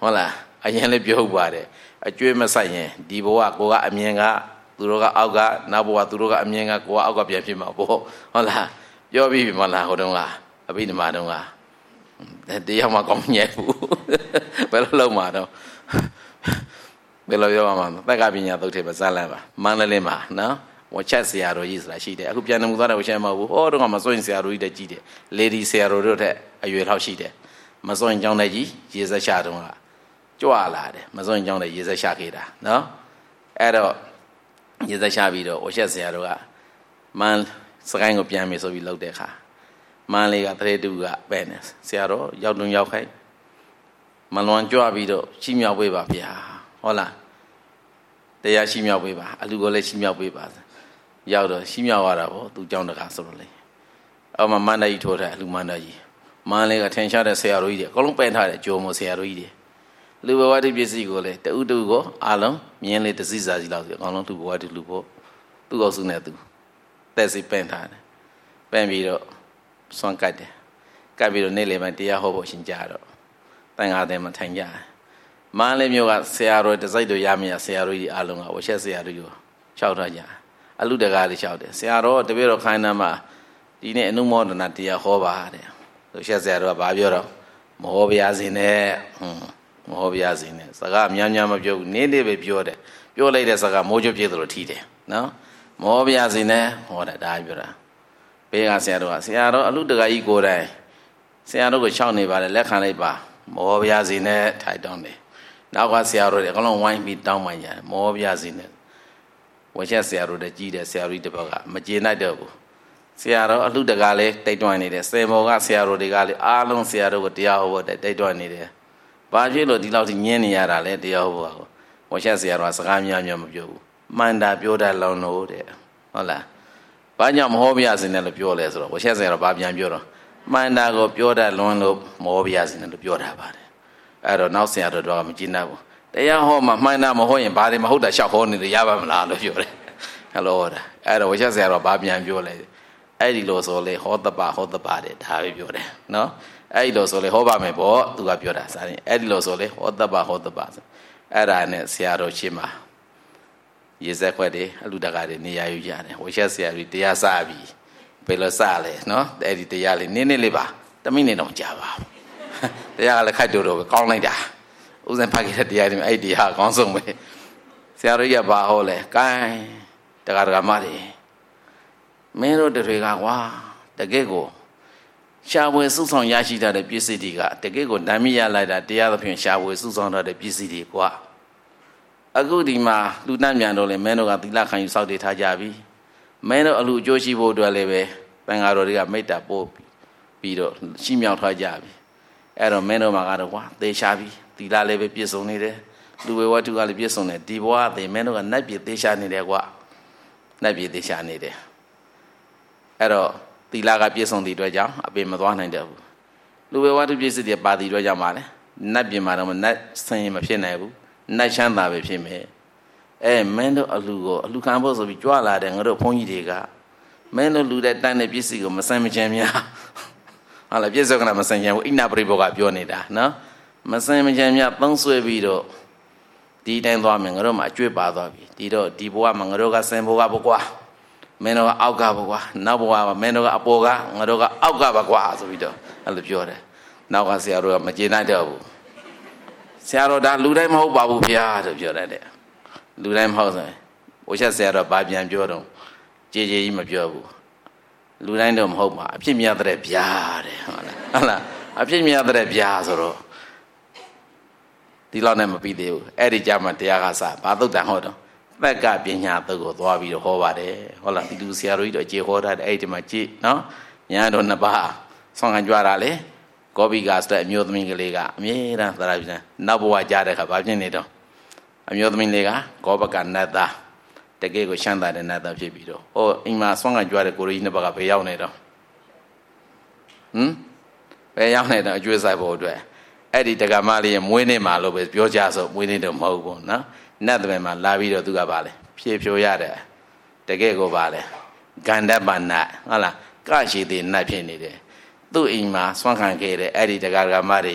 ဟုတ်လားအရင်လည်းပြောပါတယ်အကျွေးမဆိုင်ရင်ဒီဘဝကိုကအမြင်ကသူတို့ကအောက်ကနောက်ဘဝသူတို့ကအမြင်ကကိုကအောက်ကပြန်ဖြစ်မှာပေါ့ဟုတ်လားပြောပြီးပြီမလားဟိုတုန်းကအဘိဓမ္မာတုန်းကတရားမှကောင်းညံ့ဘူးဘယ်လိုလုပ်မှာတော့ဘယ်လိုပြောမှာသက္ကပညာသုတ်ထဲမှာဇာလန်ပါမန္တလေးမှာနော်ဝချက်ဆရာတော်ကြီးဆိုတာရှိတယ်အခုပြန်နေမှုသွားတယ်ဝချက်မဟုတ်ဘူးဟောတော့ကမစွန့်ဆရာတော်ကြီးတက်ကြည့်တယ်လေဒီဆရာတော်တို့ထက်အရွယ်ထောက်ရှိတယ်မစွန့်ကျောင်းတဲ့ကြီးရေစက်ရှာတုန်းကကြွလာတယ်မစွန့်ကျောင်းတဲ့ရေစက်ရှာခဲ့တာနော်အဲ့တော့ရေစက်ရှာပြီးတော့ဝချက်ဆရာတော်ကမန်စကိုင်းကိုပြန်ပြီဆိုပြီးလှုပ်တဲ့အခါမန်လေးကတရေတူကပဲ့နေဆရာတော်ရောက်တွင်ရောက်ခိုင်းမလွန်ကြွပြီးတော့ရှိမြောက်ပေးပါဗျာဟုတ်လားတရားရှိမြောက်ပေးပါအလူကိုလည်းရှိမြောက်ပေးပါရောက်တော့ရှိမြောက်ရတာပေါ့သူကြောင်းတကားဆိုလို့လေအော်မမန္တကြီးထိုးတယ်အလူမန္တကြီးမန်းလေးကထင်ရှားတဲ့ဆရာတော်ကြီးတွေအကုန်လုံးပန်ထားတယ်ကြိုမဆရာတော်ကြီးတွေလူဘဝတိပစ္စည်းကိုလည်းတူတူကိုအားလုံးမြင်းလေးတစိစာကြီးလောက်ဆိုအကုန်လုံးသူဘဝတိလူဖို့သူ့အောင်စုနဲ့သူတက်စီပန်ထားတယ်ပန်ပြီးတော့စွန့်ကတ်တယ်ကတ်ပြီးတော့နေ့လေမှတရားဟောဖို့ရှင်ကြတော့တန်ခါတဲ့မှာထိုင်ကြတယ်မန်းလေးမျိုးကဆရာတော်တစိုက်တို့ရမရဆရာတော်ကြီးအားလုံးကဝချက်ဆရာတော်ကြီးကိုလျှောက်ထားကြအလူတကားလေးလျှောက်တယ်ဆရာတော်တပည့်တော်ခိုင်းနာမှာဒီနေ့အနုမောဒနာတရားဟောပါတဲ့ဆိုချက်ဆရာတော်ကဘာပြောတော့မဟောပြရစီနဲ့ဟွန်းမဟောပြရစီနဲ့စကားများများမပြောဘူးနေ့နေ့ပဲပြောတယ်ပြောလိုက်တဲ့စကားမိုးကြပြည့်သလိုထီးတယ်နော်မဟောပြရစီနဲ့ဟောတာဒါပြောတာဘေးကဆရာတော်ကဆရာတော်အလူတကားကြီးကိုယ်တိုင်ဆရာတော်ကိုရှောက်နေပါလေလက်ခံလိုက်ပါမဟောပြရစီနဲ့ထိုက်တောင်းတယ်နောက်ကဆရာတော်တွေအကုန်လုံးဝိုင်းပြီးတောင်းပန်ကြတယ်မဟောပြရစီနဲ့ဝချက်ဆရာတော်တွေကြီးတယ်ဆရာကြီးတစ်ပတ်ကမကျေနပ်တော့ဘူးဆရာတော်အလှတကားလေးတိတ်တွန်းနေတယ်စေမောကဆရာတော်တွေကလည်းအားလုံးဆရာတော်ကိုတရားဟောဖို့တိတ်တွန်းနေတယ်ဘာဖြစ်လို့ဒီလောက်ထိညင်းနေရတာလဲတရားဟောဖို့ကိုဝချက်ဆရာတော်ကစကားများများမပြောဘူးမှန်တာပြောတတ်လုံးလို့တဲ့ဟုတ်လားဘာကြောင့်မဟောပြရစင်းနဲ့လို့ပြောလဲဆိုတော့ဝချက်ဆရာတော်ဘာပြန်ပြောတော့မှန်တာကိုပြောတတ်လွန်းလို့မဟောပြရစင်းနဲ့လို့ပြောတာပါတယ်အဲ့တော့နောက်ဆရာတော်တို့ကမကြည့်နိုင်ဘူးတရားဟောမှမှန်တာမဟောရင်ဘာတွေမဟုတ်တာရှောက်ဟောနေလို့ရပါမလားလို့ပြောတယ်ဟယ်လိုတဲ့အဲ့တော့ဝချက်ဆရာတော်ဘာပြန်ပြောလဲအဲ့ဒီလိုဆိုလေဟောတပဟောတပတဲ့ဒါပဲပြောတယ်နော်အဲ့ဒီလိုဆိုလေဟောပါမယ်ပေါ့သူကပြောတာစားရင်အဲ့ဒီလိုဆိုလေဟောတပဟောတပဆိုအဲ့ဒါနဲ့ဆရာတော်ရှင်းမှာရေစက်ခွက်တွေအလူတကာတွေနေရာယူကြတယ်ဝချက်ဆရာကြီးတရားစပြီဘယ်လိုစလဲနော်အဲ့ဒီတရားလေးနည်းနည်းလေးပါတမိနစ်တော့ကြာပါတရားကလည်းခိုက်တူတော့ပဲကောင်းလိုက်တာဥစဉ်ဖတ်ခဲ့တဲ့တရားတွေအဲ့ဒီဟာအကောင်းဆုံးပဲဆရာတော်ကြီးကဘာဟောလဲကိုင်းတကာတကာမတွေမင်းတို့တွေကကွာတကယ့်ကိုရှားဝယ်စုဆောင်ရရှိတဲ့ပစ္စည်းတွေကတကယ့်ကိုဓာမိရလိုက်တာတရားသဖြင့်ရှားဝယ်စုဆောင်တဲ့ပစ္စည်းတွေကွာအခုဒီမှာလူနှံ့မြန်တော့လေမင်းတို့ကသီလခံယူစောင့်တည်ထားကြပြီမင်းတို့အလူအကျိုးရှိဖို့အတွက်လည်းပဲပင်္ဂါတော်တွေကမိတ္တာပို့ပြီးတော့ရှိမြောက်ထားကြပြီအဲ့တော့မင်းတို့မှာကတော့ကွာသေချာပြီသီလလည်းပဲပြည့်စုံနေတယ်လူဝေဝတ္ထုကလည်းပြည့်စုံတယ်ဒီဘဝသေမင်းတို့ကနတ်ပြည်သေချာနေတယ်ကွာနတ်ပြည်သေချာနေတယ်အဲ့တော့သီလကပြည့်စုံတဲ့အတွက်ကြောင့်အပေမသွားနိုင်တော့ဘူးလူဝေဝတ္ထုပြည့်စုံတဲ့ပါတိအတွက်ကြောင့်ပါလေနတ်ပြည်မှာတော့နတ်ဆင်းရင်မဖြစ်နိုင်ဘူးနတ်ချမ်းသာပဲဖြစ်မယ်အဲမင်းတို့အလူကိုအလူခံဖို့ဆိုပြီးကြွလာတယ်ငါတို့ဘုန်းကြီးတွေကမင်းတို့လူတဲ့တန်းတဲ့ပစ္စည်းကိုမဆန်မချင်များဟာလားပြည့်စုံကနာမဆန်ချင်ဘူးအိနာပရိဘောကပြောနေတာနော်မဆန်မချင်များသုံးဆွဲပြီးတော့ဒီတိုင်းသွားမယ်ငါတို့မှအကျွေးပါသွားပြီဒီတော့ဒီဘဝမှာငါတို့ကဆင်ဘဝဘကွာမင်းတို့ကအောက်ကဘကွာနောက်ဘဝမှာမင်းတို့ကအပေါ်ကငါတို့ကအောက်ကဘကွာဆိုပြီးတော့အဲ့လိုပြောတယ်နောက်ကဆရာတို့ကမကျေနပ်တော့ဘူးဆရာတော်ဒါလူတိုင်းမဟုတ်ပါဘူးဗျာလို့ပြောတယ်တဲ့လူတိုင်းမဟုတ်ဆိုရင်ဝိချက်ဆရာတော်ဘာပြန်ပြောတော့ကြေကြေကြီးမပြောဘူးလူတိုင်းတော့မဟုတ်ပါအဖြစ်မြတ်တဲ့ဗျာတဲ့ဟုတ်လားဟုတ်လားအဖြစ်မြတ်တဲ့ဗျာဆိုတော့ဒီလောက်နဲ့မပြီးသေးဘူးအဲ့ဒီကြမှာတရားကစဘာသုတ်တန်ဟောတော့သက်ကပညာသုတ်ကိုသွားပြီးတော့ဟောပါတယ်ဟုတ်လားဒီလူဆရာတော်ကြီးတော့ကြေဟောတာတဲ့အဲ့ဒီမှာကြည့်နော်ညာတော်နှစ်ပါးဆောင်းခံကြွတာလေကောဘီကစတဲ့အမျိုးသမီးကလေးကအမြဲတမ်းသရပြန်နောက်ဘဝကြားတဲ့ခါဘာဖြစ်နေတော့အမျိုးသမီးလေးကကောဘကနတ်သားတကယ်ကိုရှမ်းသာတဲ့နတ်သားဖြစ်ပြီးတော့ဟောအိမ်မှာဆောင်းခံကြွတဲ့ကိုရီနှစ်ပါးကဘယ်ရောက်နေတော့ဟမ်ဘယ်ရောက်နေတော့အကျွေးဆိုင်ဖို့အတွက်အဲ့ဒီတက္ကမလေးရဲ့မွေးနေ့မှာလို့ပဲပြောကြဆိုမွေးနေ့တော့မဟုတ်ဘူးနော်နတ်သမီးမှာလာပြီးတော့သူကပါလေဖြည့်ဖြိုရတယ်တကယ်ကိုပါလေဂန္ဓပနတ်ဟုတ်လားကရှိသေးနတ်ဖြစ်နေတယ်သူ့အိမ်မှာဆွမ်းခံခဲ့တဲ့အဲ့ဒီတက္ကမတွေရဲ့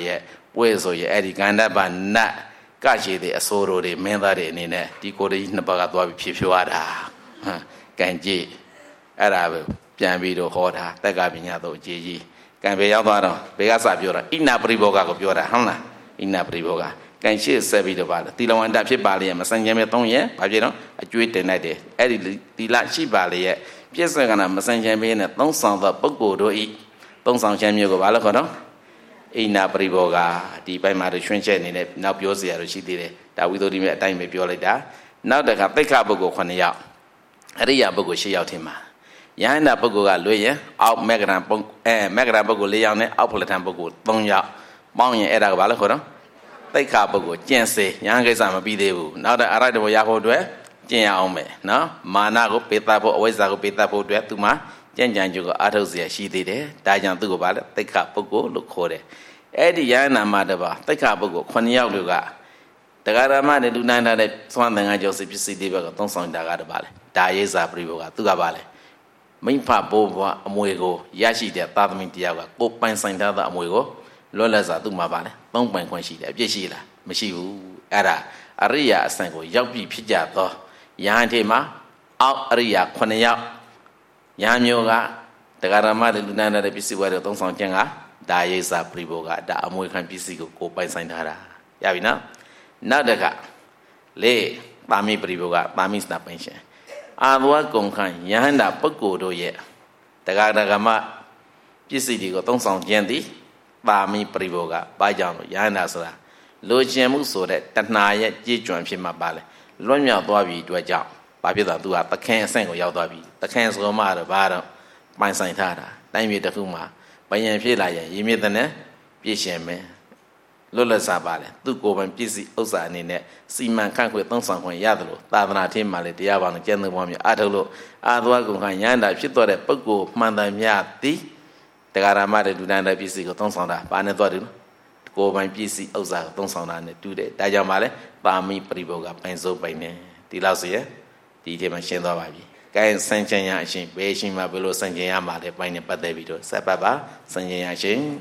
ပွဲဆိုရင်အဲ့ဒီကန္တပါနတ်ကရှိတဲ့အစိုးရတွေမင်းသားတွေအနေနဲ့ဒီကိုရီနှစ်ပါးကသွားပြီးဖြစ်ဖြွားတာဟမ်ကံကြည့်အဲ့ဒါပဲပြန်ပြီးတော့ဟောတာတက္ကပညာတော့အကြီးကြီးကံပဲရောက်သွားတော့ဘယ်ကစပြောတာဣနာပရိဘောဂကိုပြောတာဟုတ်လားဣနာပရိဘောဂကံရှိဆက်ပြီးတော့ပါလေတီလဝန္တဖြစ်ပါလေမဆန်ချင်မဲ့သုံးရက်ဘာဖြစ်တော့အကျွေးတင်လိုက်တယ်အဲ့ဒီတီလရှိပါလေရဲ့ပြည့်စုံကနာမဆန်ချင်မဲ့နဲ့သုံးဆောင်သောပုဂ္ဂိုလ်တို့ဤသုံးဆောင်ခြင်းမျိုးကိုဘာလို့ခေါ်တော့ဣနာပရိဘောဂဒီဘက်မှာရွှင်ချက်နေနဲ့နောက်ပြောစရာတို့ရှိသေးတယ်ဒါဝိသုဒ္ဓိမဲ့အတိုင်းပဲပြောလိုက်တာနောက်တစ်ခါသိက္ခာပုဂ္ဂိုလ်ခုနှစ်ယောက်အရိယာပုဂ္ဂိုလ်ရှစ်ယောက်ထင်ပါယဟန္တာပုဂ္ဂိုလ်ကလွှဲရင်အောက်မေဂရံပုဂ္ဂိုလ်အဲမေဂရံပုဂ္ဂိုလ်၄ယောက်နဲ့အောက်ဖလထံပုဂ္ဂိုလ်၃ယောက်ပေါင်းရင်အဲ့ဒါကဘာလို့ခေါ်တော့သိက္ခာပုဂ္ဂိုလ်ကျင့်စေယဟန်ကိစ္စမပြီးသေးဘူးနောက်တော့အရဟတဘောရဖို့အတွက်ကျင့်ရအောင်မယ်နော်မာနကိုပေတတ်ဖို့အဝိဇ္ဇာကိုပေတတ်ဖို့အတွက်သူမှကြံ့ကြံ့ကြုကိုအားထုတ်เสียရှိသေးတယ်ဒါကြောင့်သူ့ကိုဘာလဲသိက္ခာပုဂ္ဂိုလ်လို့ခေါ်တယ်အဲ့ဒီယဟန္တာမှာတပါသိက္ခာပုဂ္ဂိုလ်ခုနှစ်ယောက်တို့ကတရားဓမ္မနဲ့လူနိုင်တာတဲ့သွမ်းသင်္ကန်းကျော်စီပစ္စည်းတွေဘက်ကသုံးဆောင်တာကတပါလေဒါရိဇာပရိဘောကသူကပါလေမိဖဘိုးဘွားအမွေကိုရရှိတဲ့သာသမီတယောက်ကကိုပိုင်ဆိုင်ထားတဲ့အမွေကိုလွတ်လပ်စွာသူ့မှာပါလေသုံးပိုင်ခွင့်ရှိတယ်အပြည့်ရှိလားမရှိဘူးအဲ့ဒါအရိယာအစံကိုရောက်ပြီဖြစ်ကြသောယဟန်ထေမှာအောက်အရိယာခုနှစ်ယောက်ယဟန်မျိုးကတရားဓမ္မတွေလူနိုင်တဲ့ပစ္စည်းဝယ်တွေသုံးဆောင်ခြင်းကဒါရိဇာပရိဘောကဒါအမွေခံပစ္စည်းကိုကိုပိုင်ဆိုင်ထားတာရပြီနော်နောက်တစ်ခါလေပါမိပရိဘောကပါမိစနာပိုင်ရှင်အာသဝကုံခံယဟန္တာပုဂ္ဂိုလ်တို့ရဲ့တရားဓမ္မပစ္စည်းတွေကိုသုံးဆောင်ခြင်းသည်ပါမိပရိဘောကဘာကြောင့်လို့ယဟန္တာဆိုတာလိုချင်မှုဆိုတဲ့တဏှာရဲ့ကြည်ကြွံဖြစ်မှာပါလေလွတ်မြောက်သွားပြီအတွက်ကြောင့်ဘာဖြစ်သွားသူကသခင်အဆင့်ကိုရောက်သွားပြီသခင်ဆိုမှတော့ဘာတော့ပိုင်ဆိုင်ထားတာတိုင်းပြည်တစ်ခုမှာဘယံဖြစ်လာရင်ရင်းမြစ်တဲ့နဲ့ပြည့်ရှင်မယ်လွတ်လပ်စားပါလေသူကိုယ်ပိုင်ပစ္စည်းဥစ္စာအနေနဲ့စီမံခန့်ခွဲသုံးဆောင်ခွင့်ရတယ်လို့သာသနာထင်းမှာလေတရားပါလို့ကျင့်သုံးပွားများအထုတ်လို့အာသဝကုံခံယန္တာဖြစ်သွားတဲ့ပုဂ္ဂိုလ်မှန်တယ်များသည်တရားဓမ္မတွေဒုဒန္တပစ္စည်းကိုသုံးဆောင်တာဘာနဲ့သွားတယ်လို့ကိုယ်ပိုင်ပစ္စည်းဥစ္စာကိုသုံးဆောင်တာနဲ့တူတယ်ဒါကြောင့်ပါလေပါမိပရိဘောကပိုင်စိုးပိုင်နေဒီလောက်ဆိုရင်ဒီထဲမှာရှင်းသွားပါပြီကဲစံချင်ရအရှင်ဘယ်ရှင်မှာဘယ်လိုစံချင်ရမှာလဲပိုင်နဲ့ပတ်သက်ပြီးတော့ဆက်ပတ်ပါစံချင်ရအရှင်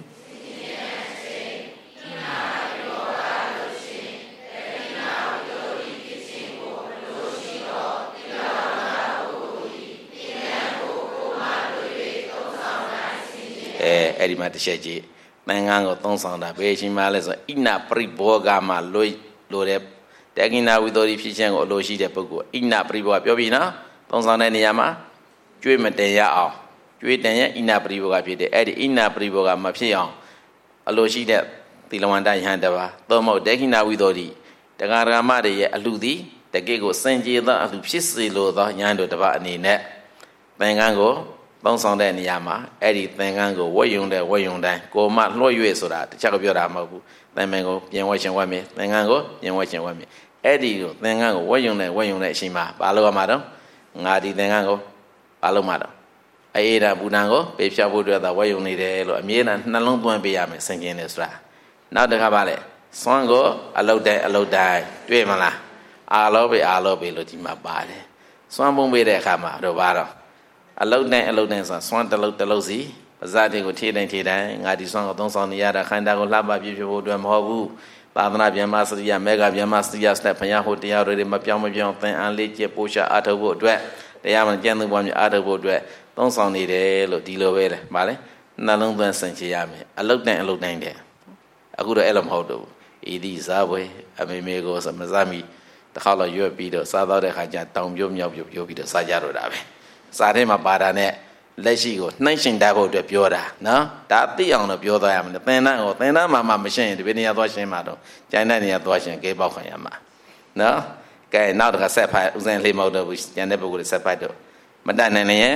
အဲအဲ့ဒီမှာတစ်ချက်ကြည့်သင်္ကန်းကိုသုံးဆောင်တာဘယ်ရှင်မှာလဲဆိုဣနပရိဘောဂမှာလွိလိုတဲ့တက္ကိနာဝိသောတိဖြစ်ခြင်းကိုအလိုရှိတဲ့ပုဂ္ဂိုလ်ဣနပရိဘောဂပြောပြီနော်သုံးဆောင်တဲ့နေရာမှာကျွေးမတင်ရအောင်ကျွေးတင်ရဣနပရိဘောဂဖြစ်တယ်အဲ့ဒီဣနပရိဘောဂမဖြစ်အောင်အလိုရှိတဲ့သီလဝန္တယဟန်တပါသောမဟုတ်တက္ကိနာဝိသောတိတရားဓမ္မတွေရဲ့အလှသည်တကယ့်ကိုစင်ကြယ်သောအလှဖြစ်စေလိုသောယဟန်တို့တပါအနေနဲ့သင်္ကန်းကိုသုံးဆောင်တဲ့နေရာမှာအဲ့ဒီသင်္ကန်းကိုဝတ်ယုံတဲ့ဝတ်ယုံတိုင်းကိုမလွှတ်ရွေ့ဆိုတာတခြားကပြောတာမဟုတ်ဘူးသင်္ကန်းကိုပြင်ဝတ်ရှင်ဝတ်မယ်သင်္ကန်းကိုပြင်ဝတ်ရှင်ဝတ်မယ်အဲ့ဒီကိုသင်္ကန်းကိုဝတ်ယုံတဲ့ဝတ်ယုံတဲ့အချိန်မှာဘာလို့ရမှာတော့ငါဒီသင်္ကန်းကိုဘာလို့မှာတော့အေးဒါဘူတန်ကိုပေဖြတ်ဖို့အတွက်သာဝတ်ယုံနေတယ်လို့အမြဲတမ်းနှလုံးသွင်းပေးရမယ်ဆင်ခြင်တယ်ဆိုတာနောက်တစ်ခါပါလေစွမ်းကိုအလုတ်တိုင်းအလုတ်တိုင်းတွေ့မလားအာလောပဲအာလောပဲလို့ဒီမှာပါတယ်စွမ်းပုံပေးတဲ့အခါမှာတော့ဘာတော့အလုတ်တိုင်းအလုတ်တိုင်းဆိုစွမ်းတစ်လုတ်တစ်လုတ်စီပါးစပ်တွေကိုထိတိုင်းထိတိုင်းငါဒီစွမ်းကိုသုံးဆောင်နေရတာခန္ဓာကိုလှပပြည့်ပြဖို့အတွက်မဟုတ်ဘူးသာသနာ့ဗျမစရိယမေဃဗျမစရိယစတဲ့ဘုရားဟောတရားတွေမပြောင်းမပြောင်းသင်အားလေးကျပို့ရှာအားထုတ်ဖို့အတွက်တရားမှကျင့်သုံးပွားများအားထုတ်ဖို့အတွက်သုံးဆောင်နေတယ်လို့ဒီလိုပဲလေဗါလဲနှလုံးသွင်းဆင်ခြင်ရမယ်အလုတ်တိုင်းအလုတ်တိုင်းတဲ့အခုတော့အဲ့လိုမဟုတ်တော့ဘူးဤသည့်စားပွဲအမေမေကိုမစားမိတစ်ခါတော့ရွက်ပြီးတော့စားတော့တဲ့ခါကျတောင်ပြုတ်မြောက်ပြုတ်ပြုတ်ပြီးတော့စားကြတော့တာပဲစားထဲမှာပါတာနဲ့လက်ရှိကိုနှိုင်းရှင်တတ်ဖို့အတွက်ပြောတာနော်ဒါသိအောင်တော့ပြောသွားရမယ်သင်္ကန်းကိုသင်္ကန်းမှာမှမရှင်းရင်ဒီဘယ်နေရာသွားရှင်းမှာတော့ကျန်တဲ့နေရာသွားရှင်းကဲပေါက်ခံရမှာနော်ကဲနောက်တစ်ခါဆက်ဖိုက်ဥစဉ်လေးမဟုတ်တော့ဘူးကျန်တဲ့ပုဂ္ဂိုလ်ဆက်ဖိုက်တော့မတတ်နိုင်ရင်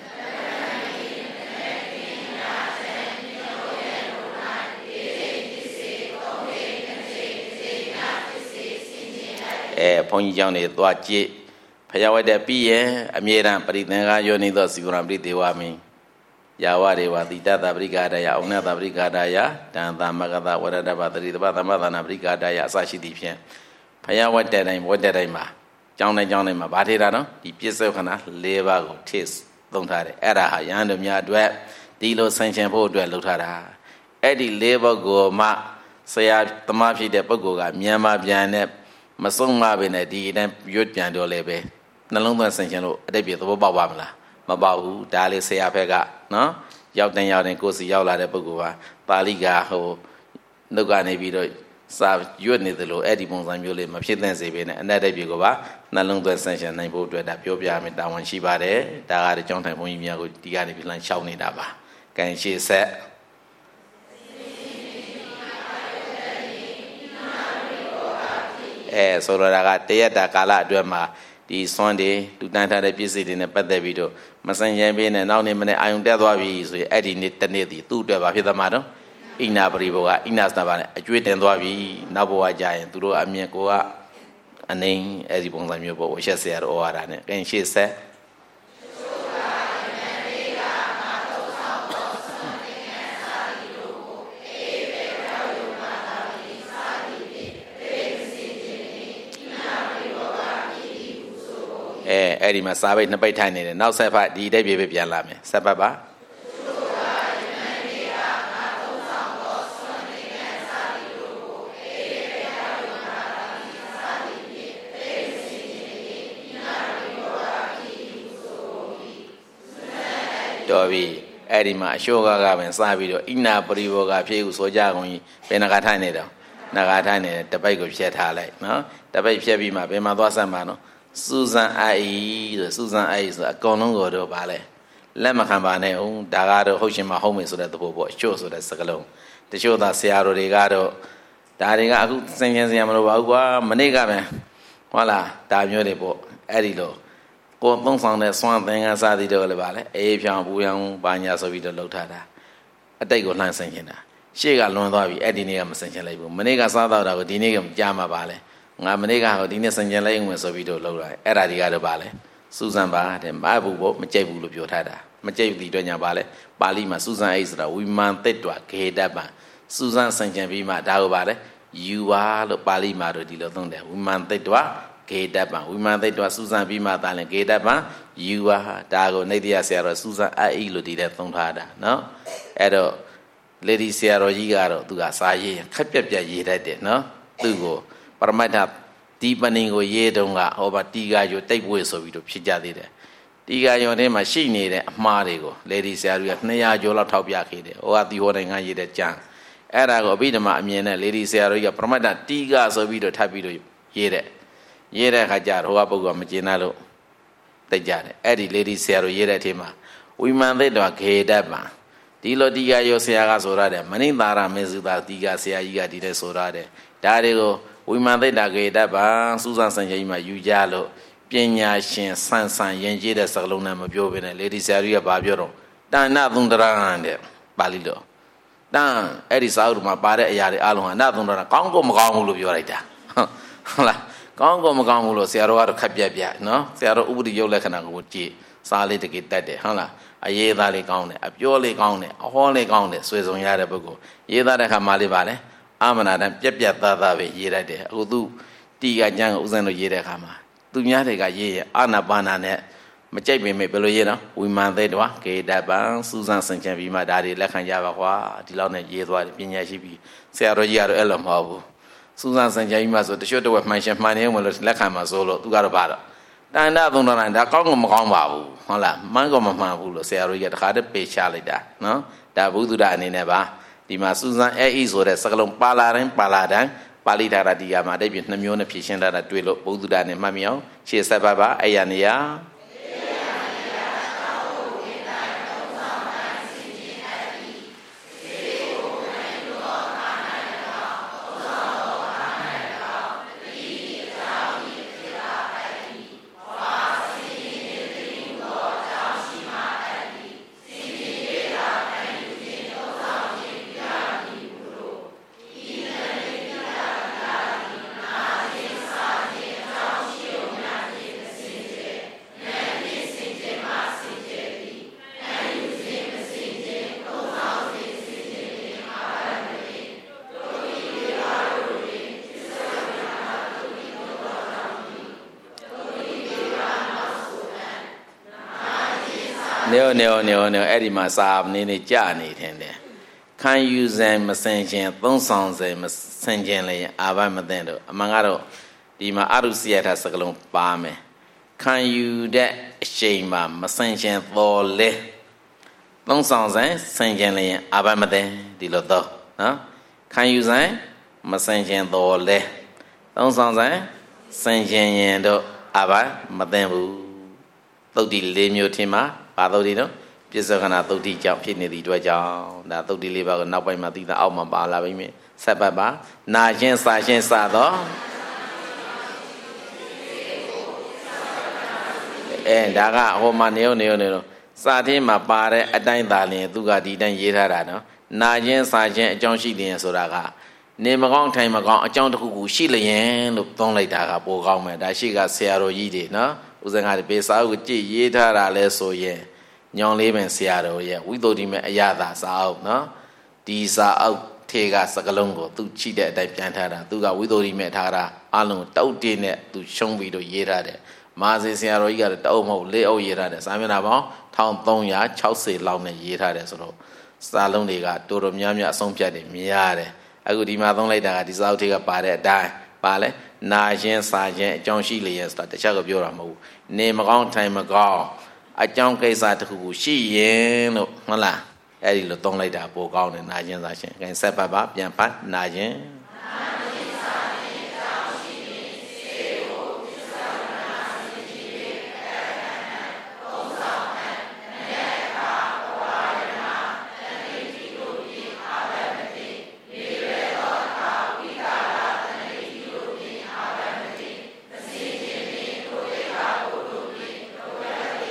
အဲဘုန်းကြီးเจ้าနေသွားကြည့်ဖျားဝတ်တဲ့ပြီးရင်အမြဲတမ်းပရိသင်္ဃာယောနိသောစီဝရံပရိဒေဝမင်းယာဝရေဝတိတတပရိကာဒယအုံနတပရိကာဒယတန်သမဂတဝရဒပတရိတပသမသနာပရိကာဒယအစရှိသည့်ဖြင့်ဖျားဝတ်တဲ့တိုင်းဝတ်တဲ့တိုင်းမှာကျောင်းတိုင်းကျောင်းတိုင်းမှာဗာထေတာနော်ဒီပြစ္ဆုတ်ခဏ၄ပါးကိုထည့်သုံးထားတယ်အဲ့ဒါဟာယဟန်တို့များအတွက်ဒီလိုဆင်ခြင်ဖို့အတွက်လုပ်ထားတာအဲ့ဒီ၄ပါးကိုမှဆရာသမားဖြစ်တဲ့ပုဂ္ဂိုလ်ကမြန်မာပြန်နဲ့မဆုံးမပဲနဲ့ဒီတိုင်းရွတ်ပြန်တော့လည်းပဲနှလုံးသွင်းဆင်ခြင်လို့အတိတ်ပြသဘောပေါက်ပါမလားမပေါက်ဘူးဒါလေးဆရာဘက်ကနော်ရောက်တဲ့ရောက်တဲ့ကိုယ်စီရောက်လာတဲ့ပုဂ္ဂိုလ်ကပါဠိကဟိုနှုတ်ကနေပြီးတော့စာရွတ်နေသလိုအဲ့ဒီပုံစံမျိုးလေးမဖြစ်သင့်စေဘဲနဲ့အနက်တိတ်ပြေကိုပါနှလုံးသွင်းဆင်ခြင်နိုင်ဖို့အတွက်ဒါပြောပြမယ်တာဝန်ရှိပါတယ်ဒါကကြောင်းထိုင်ဘုန်းကြီးများကိုဒီကနေပြီးလှမ်းလျှောက်နေတာပါကံရှိဆက်အဲဆိုတော့ဒါကတရက်တာကာလအတွင်းမှာဒီစွန်းတွေတူတန်းထားတဲ့ပြည့်စုံတွေနဲ့ပတ်သက်ပြီးတော့မဆန်ရမ်းပြင်းနဲ့နောက်နေ့မနေ့အာယုံတက်သွားပြီဆိုရင်အဲ့ဒီနေ့တစ်နေ့တည်းသူ့အတွက်ပါဖြစ်သမှာတော့ဣနာပရိဘောကဣနာစတာပါနဲ့အကျွေးတင်သွားပြီနောက်ဘဝကြရင်သူတို့အမြင်ကိုကအနိုင်အဲ့ဒီပုံစံမျိုးပေါ့ဝရှက်ဆရာတော်ဩဝါဒနဲ့ကင်ရှေ့ဆက်အဲအဲ့ဒီမှာစာပိတ်နှစ်ပိတ်ထိုင်နေတယ်နောက်ဆက်ဖတ်ဒီတိတ်ပြေပဲပြန်လာမယ်ဆက်ပတ်ပါတော်ပြီအဲ့ဒီမှာအရှောကကပဲစပြီးတော့ဣနာပရိဘောကဖြည့်ဥဆိုကြကုန်ကြီးဘယ်နှကထိုင်နေတော့နှကထိုင်နေတပိတ်ကိုဖြတ်ထားလိုက်နော်တပိတ်ဖြတ်ပြီးမှဘယ်မှာသွားဆက်မှာနော်စူဇန်အိုင်ဆိုစူဇန်အိုင်ဆိုအကောင်လုံးကိုတော့ဗာလဲလက်မခံပါနဲ့ဦးဒါကတော့ဟုတ်ရှင်မဟုတ်မယ်ဆိုတဲ့သဘောပေါ့ချို့ဆိုတဲ့စကားလုံးတချို့သာဆရာတော်တွေကတော့ဒါတွေကအခုစင်ရင်စရာမလိုပါဘူးကွာမနေ့ကပဲဟုတ်လားဒါမျိုးတွေပေါ့အဲ့ဒီလိုကိုယ်သုံးဆောင်တဲ့စွမ်းသင်္ကန်းစားသည်တော့လည်းဗာလဲအေးဖြောင်ပူရောင်ဘာညာဆိုပြီးတော့လှုပ်ထားတာအတိတ်ကိုလှမ်းဆင်ချင်တာရှေ့ကလွန်သွားပြီအဲ့ဒီနေ့ကမဆင်ချင်လိုက်ဘူးမနေ့ကစားတော့တာကိုဒီနေ့ကကြားမှာပါလဲငါမနေ့ကဟိုဒီနေ့ဆင်ခြင်လိုက်အောင်ဆိုပြီးတော့လောက်လာအဲ့ဒါတွေကတော့ဗာလဲစူဇန်ပါတဲ့မအဘူးပေါ့မကြိုက်ဘူးလို့ပြောထားတာမကြိုက်ဘူးဒီတော့ညာဗာလဲပါဠိမှာစူဇန်အိဆိုတာဝိမာန်သစ်တွာဂေတပံစူဇန်ဆင်ခြင်ပြီးမှဒါကိုဗာလဲယူပါလို့ပါဠိမှာတော့ဒီလိုသုံးတယ်ဝိမာန်သစ်တွာဂေတပံဝိမာန်သစ်တွာစူဇန်ပြီးမှသာလဲဂေတပံယူပါဒါကိုနေတရားဆရာတော်စူဇန်အိလို့ဒီတဲ့သုံးထားတာနော်အဲ့တော့လေဒီဆရာတော်ကြီးကတော့သူကစာရေးခက်ပြက်ပြက်ရေးတတ်တယ်နော်သူ့ကိုပရမတ္ထဒီပဏိကိုရေးတုံးကဟောပါတီကာယောတိတ်ဝေဆိုပြီးတော့ဖြစ်ကြသေးတယ်တီကာယောထဲမှာရှိနေတဲ့အမှားတွေကိုလေဒီဆရာကြီးကနှစ်ရာကျော်လောက်ထောက်ပြခဲ့တယ်ဟောကဒီဟောတိုင်းကရေးတဲ့ကြံအဲ့ဒါကိုအဘိဓမ္မာအမြင်နဲ့လေဒီဆရာကြီးကပရမတ္ထတီကာဆိုပြီးတော့ထပ်ပြီးတော့ရေးတဲ့ရေးတဲ့အခါကျတော့ဟောကပုဂ္ဂိုလ်ကမကျေနပ်လို့တိတ်ကြတယ်အဲ့ဒီလေဒီဆရာတို့ရေးတဲ့အထက်မှာဝိမာန်သစ်တော်ခေတ္တပံဒီလိုတီကာယောဆရာကဆိုရတယ်မနိသာရမေစုသာတီကာဆရာကြီးကဒီတဲ့ဆိုရတယ်ဒါတွေကိုဝိမာန်သိတ္တကေတ္တပါစူးစမ်းဆင်ခြင်မှယူကြလို့ပညာရှင်ဆန်းဆန်းယဉ်ကျေးတဲ့စကားလုံးနဲ့မပြောဘဲနဲ့လေဒီဆရာကြီးကဘာပြောတော့တဏ္ဏသုံးတရံတဲ့ပါဠိတော်တန်အဲ့ဒီစာအုပ်မှာပါတဲ့အရာတွေအလုံးဟာနသုံးတရံကောင်းကိုမကောင်းဘူးလို့ပြောလိုက်တာဟုတ်လားကောင်းကိုမကောင်းဘူးလို့ဆရာတော်ကတော့ခက်ပြက်ပြက်နော်ဆရာတော်ဥပဒိယုတ်လက္ခဏာကိုကြည့်စားလေးတကယ်တတ်တယ်ဟုတ်လားအရေးသားလေးကောင်းတယ်အပြောလေးကောင်းတယ်အဟောလေးကောင်းတယ်ဆွေဆုံးရတဲ့ပုဂ္ဂိုလ်ရေးသားတဲ့ခါမှလေးပါလေအမနာတန်ပြက်ပြက်သားသားပဲရေးတတ်တယ်အခုသူတီကကျန်းကိုဥစဉ်လို့ရေးတဲ့ခါမှာသူများတွေကရေးရအာနာပါနာနဲ့မကြိုက်ပေမဲ့ဘယ်လိုရေးတော့ဝိမာန်သေးတော့ဂေတပံစူးစမ်းဆင်ခြင်ပြီးမှဒါတွေလက်ခံကြပါကွာဒီလောက်နဲ့ရေးသွားတယ်ပညာရှိပြီးဆရာတော်ကြီးကတော့အဲ့လိုမဟုတ်ဘူးစူးစမ်းဆင်ခြင်ပြီးမှဆိုတချို့တော့မှန်ရှင်မှန်နေမလို့လက်ခံမှာဆိုလို့သူကတော့ပါတော့တန်တာသုံးတော်တိုင်းဒါကောင်းကမကောင်းပါဘူးဟုတ်လားမှန်ကမမှန်ဘူးလို့ဆရာတော်ကြီးကတခါတည်းပေချလိုက်တာနော်ဒါဘုဒ္ဓတာအနေနဲ့ပါဒီမှာစူဇန်အဲဤဆိုတဲ့စကားလုံးပါလာတိုင်းပါလာတိုင်းပါဠိဓာတ်တရားမှာအတိတ်ပြနှမျိုးနဲ့ဖြည့်ရှင်းထားတာတွေ့လို့ဘုဒ္ဓတာနဲ့မှတ်မြောက်ရှေ့ဆက်ပါပါအဲ့ရနေရနေနေနေနေအဲ့ဒီမှာစာနေနေကြနေတယ်ခခံယူစဉ်မစင်ခြင်းသုံးဆောင်စဉ်မစင်ခြင်းလည်းအာဘမသိတော့အမှန်ကတော့ဒီမှာအရုစီယထာစကလုံးပါမယ်ခံယူတဲ့အချိန်မှာမစင်ခြင်းပေါ်လေသုံးဆောင်စဉ်စင်ခြင်းလည်းအာဘမသိဒီလိုတော့နော်ခံယူစဉ်မစင်ခြင်းပေါ်လေသုံးဆောင်စဉ်စင်ခြင်းရင်တော့အာဘမသိဘူးသုတ်တိလေးမျိုးထင်မှာဘာသုတ်တိနော်ပြစ္ဆကနာသုတ်တိကြောင့်ဖြစ်နေသည့်အတွက်ကြောင့်ဒါသုတ်တိလေးပါကနောက်ပိုင်းမှာသိတာအောက်မှာပါလာပြီမြင်ဆက်ပတ်ပါနာခြင်းစာခြင်းစတော့အဲဒါကဟိုမှာနေုံနေုံနေတော့စာထင်းမှာပါတဲ့အတိုင်းသာလျှင်သူကဒီတိုင်းရေးထားတာနော်နာခြင်းစာခြင်းအကြောင်းရှိတယ်ဆိုတာကနေမကောင်းထိုင်မကောင်းအကြောင်းတစ်ခုခုရှိလျင်လို့သုံးလိုက်တာကပိုကောင်းမယ်ဒါရှိကဆရာတော်ကြီးတွေနော်ဦးဇင်ကဒီပေစာအုပ်ကြည့်ရေးထားတာလဲဆိုရင်ညောင်လေးပင်ဆရာတော်ရဲ့ဝိသုဒ္ဓိမေအယတာစာအုပ်နော်ဒီစာအုပ်ထေကစကလုံးကိုသူချိတဲ့အတိုင်းပြန်ထားတာသူကဝိသုဒ္ဓိမေထားတာအလုံးတောက်တင်းနဲ့သူရှုံးပြီးတော့ရေးထားတယ်မာဇေဆရာတော်ကြီးကလည်းတအုပ်မဟုတ်လေးအုပ်ရေးထားတယ်စာမျက်နှာပေါင်းတစ်ထောင်သုံးရာခြောက်ဆယ်လောက်နဲ့ရေးထားတယ်ဆိုတော့စာလုံးတွေကတော်တော်များများအဆုံးဖြတ်တယ်မြင်ရတယ်အခုဒီမှာသုံးလိုက်တာကဒီစာအုပ်ထေကပါတဲ့အတိုင်းပါလဲနာခြင်းစာခြင်းအကြောင်းရှိလျက်ဆိုတာတခြားကပြောတာမဟုတ်ဘူးနေမကောင်းထိုင်မကောင်းအကြောင်းကိစ္စတစ်ခုခုရှိရင်လို့ဟုတ်လားအဲ့ဒီလိုသုံးလိုက်တာပိုကောင်းတယ်နာခြင်းစာခြင်းအဲဆက်ပတ်ပါပြန်ဖတ်နာခြင်းနာခြင်းစာခြင်းအကြောင်းရှိရင်စေကိုပစ္စဝနာစင်ကြည်၍အဲ့ဒါနဲ့သုံးဆောင်တဲ့နဲ့အခါဘဝရဏတဏိတိတို့ဖြင့်အာဘမတိဒီရေသောအခါဝိကာရတဏိတိတို့ဖြင့်အာဘမတိသစီခြင်းဖြင့်တို့ဧကဘုဒ္ဓဖြင့်တို့ရတိ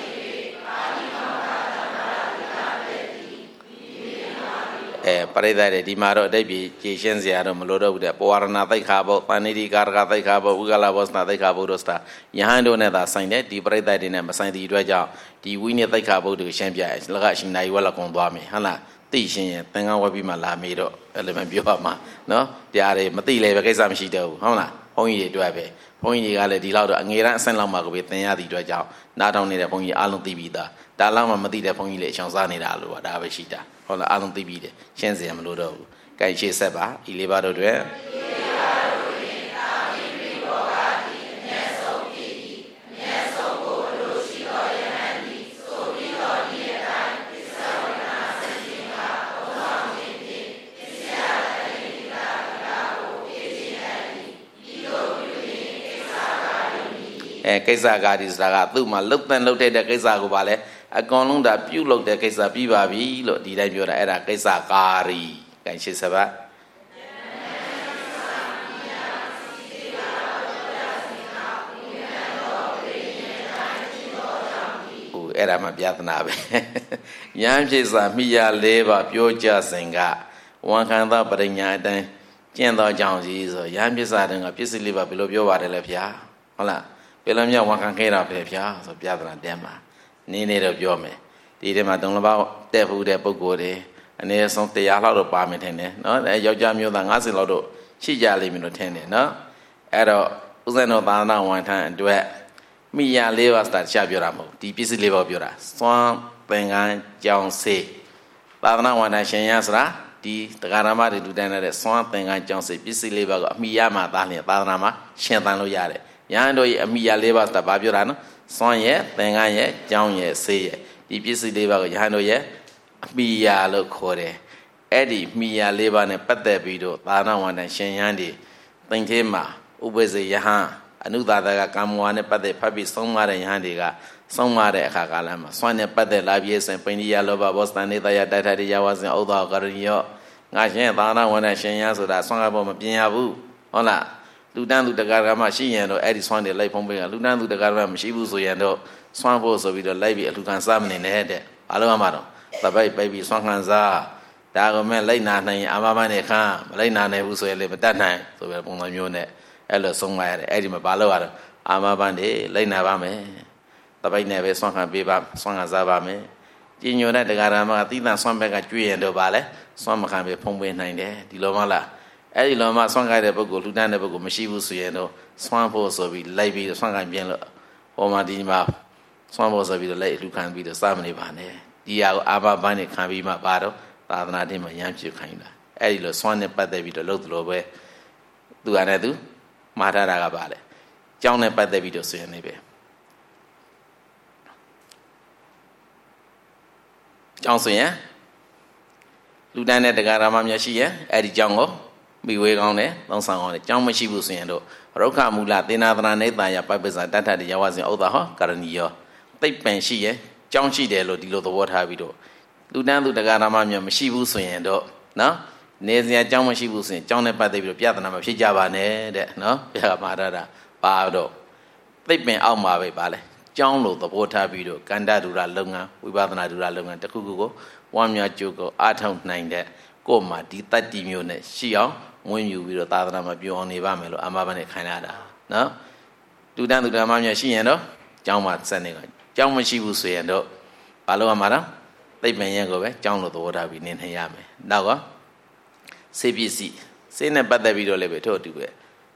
အဲပရိသတ်တွေဒီမှာတော့အတိတ်ပြည်ကျေရှင်းစရာတော့မလိုတော့ဘူးတဲ့ပဝရဏသိက္ခာဘုပဏိတိကာရကသိက္ခာဘုဥက္ကလဘောစနာသိက္ခာဘုတို့စတာယဟန်တို့နဲ့သာဆိုင်တဲ့ဒီပရိသတ်တွေနဲ့မဆိုင်တဲ့အတွက်ကြောင့်ဒီဝိနည်းသိက္ခာဘုတို့ရှင်းပြရလကအရှင်နိုင်ဝက်လောက်ကုန်သွားမယ်ဟုတ်လားသိရှင်းရင်သင်္ကန်းဝက်ပြီးမှလာမေးတော့အဲ့လိုမှပြောပါမှာနော်တရားတွေမသိလည်းပဲကိစ္စမရှိတော့ဘူးဟုတ်လားဘုန်းကြီးတွေတွေ့ပဲဘုန်းကြီးတွေကလည်းဒီလောက်တော့အငယ်ရန်အဆင့်လောက်မှကိုပဲသင်ရသည့်အတွက်ကြောင့်နားထောင်နေတဲ့ဘုန်းကြီးအားလုံးသိပြီးသားဒါလောက်မှမသိတဲ့ဘုန်းကြီးတွေအချောင်စားနေတာလို့ပါဒါပဲရှိတာဟုတ်လားအားလုံးသိပြီးတယ်ရှင်းစရာမလိုတော့ဘူး။ကြိုက်ရှေ့ဆက်ပါဤလေးပါတို့တွေအဲကိစ္စကာဒီဆိုတာကသူ့မှာလှုပ်တန်လှုပ်တဲ့ကိစ္စကိုပါလဲအကောင်လုံးဒါပြုတ်လုပ်တဲ့ကိစ္စပြီးပါပြီလို့ဒီတိုင်းပြောတာအဲ့ဒါကိစ္စကာရီကဲရှင်းစပါဟိုအဲ့ဒါမှပြဿနာပဲယံဖြစ်စာမိယာလေးပါပြောကြစဉ်ကဝန်ခံသောပရိညာအတိုင်းကျင့်သောကြောင့်စီဆိုယံဖြစ်စာတုန်းကပစ္စည်းလေးပါဘယ်လိုပြောပါတယ်လဲဗျာဟုတ်လားဘယ်လိုမျိုးဝန်ခံခဲ့တာပဲဗျာဆိုပြဿနာတဲမှာနင်းနေတော့ပြောမယ်ဒီထဲမှာတုံးလပေါက်တက်ဖို့တဲ့ပုံကိုယ်တွေအနည်းဆုံးတရားလောက်တော့ပါမယ်ထင်တယ်နော်အဲယောက်ျားမျိုးသား၅၀လောက်တော့ရှိကြလိမ့်မယ်လို့ထင်တယ်နော်အဲ့တော့ဥစ္စာတော်သာသနာဝန်ထမ်းအတွက်မိယာလေးပါးစတာချပြောတာမဟုတ်ဒီပစ္စည်းလေးပါးပြောတာစွမ်းသင်္ကန်းကြောင်စေးသာသနာဝန်ထမ်းရှင်ရဆိုတာဒီတရားဓမ္မတွေလူတန်းတဲ့စွမ်းသင်္ကန်းကြောင်စေးပစ္စည်းလေးပါးကိုအမိရမှာသားလျင်သာသနာမှာရှင်သန်လို့ရတယ်ယဟန်တို့ရဲ့အမိယာလေးပါးစတာဘာပြောတာနော်စွမ်းရဲ့သင်္ကန်းရဲ့ကြောင်ရဲ့စေးရဲ့ဒီပစ္စည်းလေးပါးကိုယဟန်တို့ရဲ့အမိယာလို့ခေါ်တယ်အဲ့ဒီမိယာလေးပါးနဲ့ပတ်သက်ပြီးတော့သာသနာဝန်ထမ်းရှင်ရန်တွေသင်္ခေမှာဥပ္ပဇေယဟန်အနုသာဒကကာမဝါနဲ့ပတ်သက်ဖတ်ပြီးဆုံးမတဲ့ယဟန်တွေကဆုံးမတဲ့အခါကာလမှာစွမ်းနဲ့ပတ်သက်လာပြီးစဉ်ပိဏိယလောဘဘောစတန်နေတယတထရိယဝဇင်ဥဒ္ဒောကရိယောငါရှင်သာသနာဝန်ထမ်းရှင်ရန်ဆိုတာဆွမ်းကပေါ်မပြင်ရဘူးဟုတ်လားလူတန်းသူတကာကမှရှိရင်တော့အဲ့ဒီဆွမ်းတွေလိုက်ဖုံးပေးတာလူတန်းသူတကာကမှမရှိဘူးဆိုရင်တော့ဆွမ်းဖို့ဆိုပြီးတော့လိုက်ပြီးအလူခံစားမနေနဲ့တဲ့ဘာလို့မှတော့တပိုက်ပိုက်ပြီးဆွမ်းခံစားဒါကမဲ့လိုက်နာနိုင်အာမမနဲ့ခန်းမလိုက်နာနိုင်ဘူးဆိုရင်လည်းမတတ်နိုင်ဆိုပြီးပုံစံမျိုးနဲ့အဲ့လိုဆုံးလိုက်ရတယ်အဲ့ဒီမှာဘာလို့ရတော့အာမဘန်တွေလိုက်နာပါမယ်တပိုက်နဲ့ပဲဆွမ်းခံပေးပါဆွမ်းခံစားပါမယ်ကြည်ညိုတဲ့တရားဓမ္မကတိတန်ဆွမ်းဘက်ကကျွေးရင်တော့ဗာလဲဆွမ်းမခံပဲဖုံးပေးနိုင်တယ်ဒီလိုမှလားအဲ့ဒီလိုမှဆွမ်းခိုက်တဲ့ပုဂ္ဂိုလ်လူတန်းတဲ့ပုဂ္ဂိုလ်မရှိဘူးဆိုရင်တော့ဆွမ်းဖို့ဆိုပြီးလိုက်ပြီးဆွမ်းခံပြင်းလို့ဟောမှာဒီမှာဆွမ်းဖို့ဆိုပြီးတော့လိုက်လူခံပြီးတော့စားမနေပါနဲ့ဒီဟာကိုအာမဘန်နဲ့ခံပြီးမှပါတော့သာသနာ့တင်မှာရမ်းဖြစ်ခိုင်းတာအဲ့ဒီလိုစွမ်းနဲ့ပတ်သက်ပြီးတော့လုပ်သလိုပဲသူကလည်းသူမှားထားတာကပါလေကျောင်းနဲ့ပတ်သက်ပြီးတော့ဆိုရင်လည်းပဲကျောင်းဆိုရင်လူတန်းတဲ့တရားဓမ္မများရှိရင်အဲ့ဒီကျောင်းကိုမိဝေကောင်းတယ်သုံးဆောင်ကောင်းတယ်ကျောင်းမရှိဘူးဆိုရင်တော့ရုက္ခမူလသေနာသနာနေတယပပ္ပဇာတတ္ထတိယဝစဉ်ဥဒ္ဒါဟောကရဏီယောသိပ္ပံရှိရင်ကျောင်းရှိတယ်လို့ဒီလိုသဘောထားပြီးတော့လူတန်းသူတရားဓမ္မများမရှိဘူးဆိုရင်တော့နော်နေစရာကျောင်းမရှိဘူးဆိုရင်ကျောင်းနဲ့ပတ်သက်ပြီးတော့ပြဿနာမဖြစ်ကြပါနဲ့တဲ့နော်ဘုရားမှာထားတာပါတော့သိပ္ပံအောက်မှာပဲပါလေကျောင်းလို့သဘောထားပြီးတော့ကန္တဒုရလုပ်ငန်းဝိပဿနာဒုရလုပ်ငန်းတစ်ခုခုကိုဝမ်းမြောက်ကြိုးကိုအားထုတ်နိုင်တဲ့ကိုယ်မှာဒီတတ္တိမျိုးနဲ့ရှိအောင်မွေးမြူပြီးတော့သာသနာမှာပြောင်းနေပါမယ်လို့အာမဘနဲ့ခိုင်းလာတာနော်တူတန်းသူဓမ္မများရှိရင်တော့ကျောင်းမှာစက်နေကကျောင်းမရှိဘူးဆိုရင်တော့ဘာလို့ရမှာတော့သိပ္ပံရဲ့ကိုပဲကျောင်းလို့သဘောထားပြီးနေနေရမယ်နောက်ကစေပစ္စည်းစေနဲ့ပတ်သက်ပြီးတော့လည်းပဲထို့အတူပဲ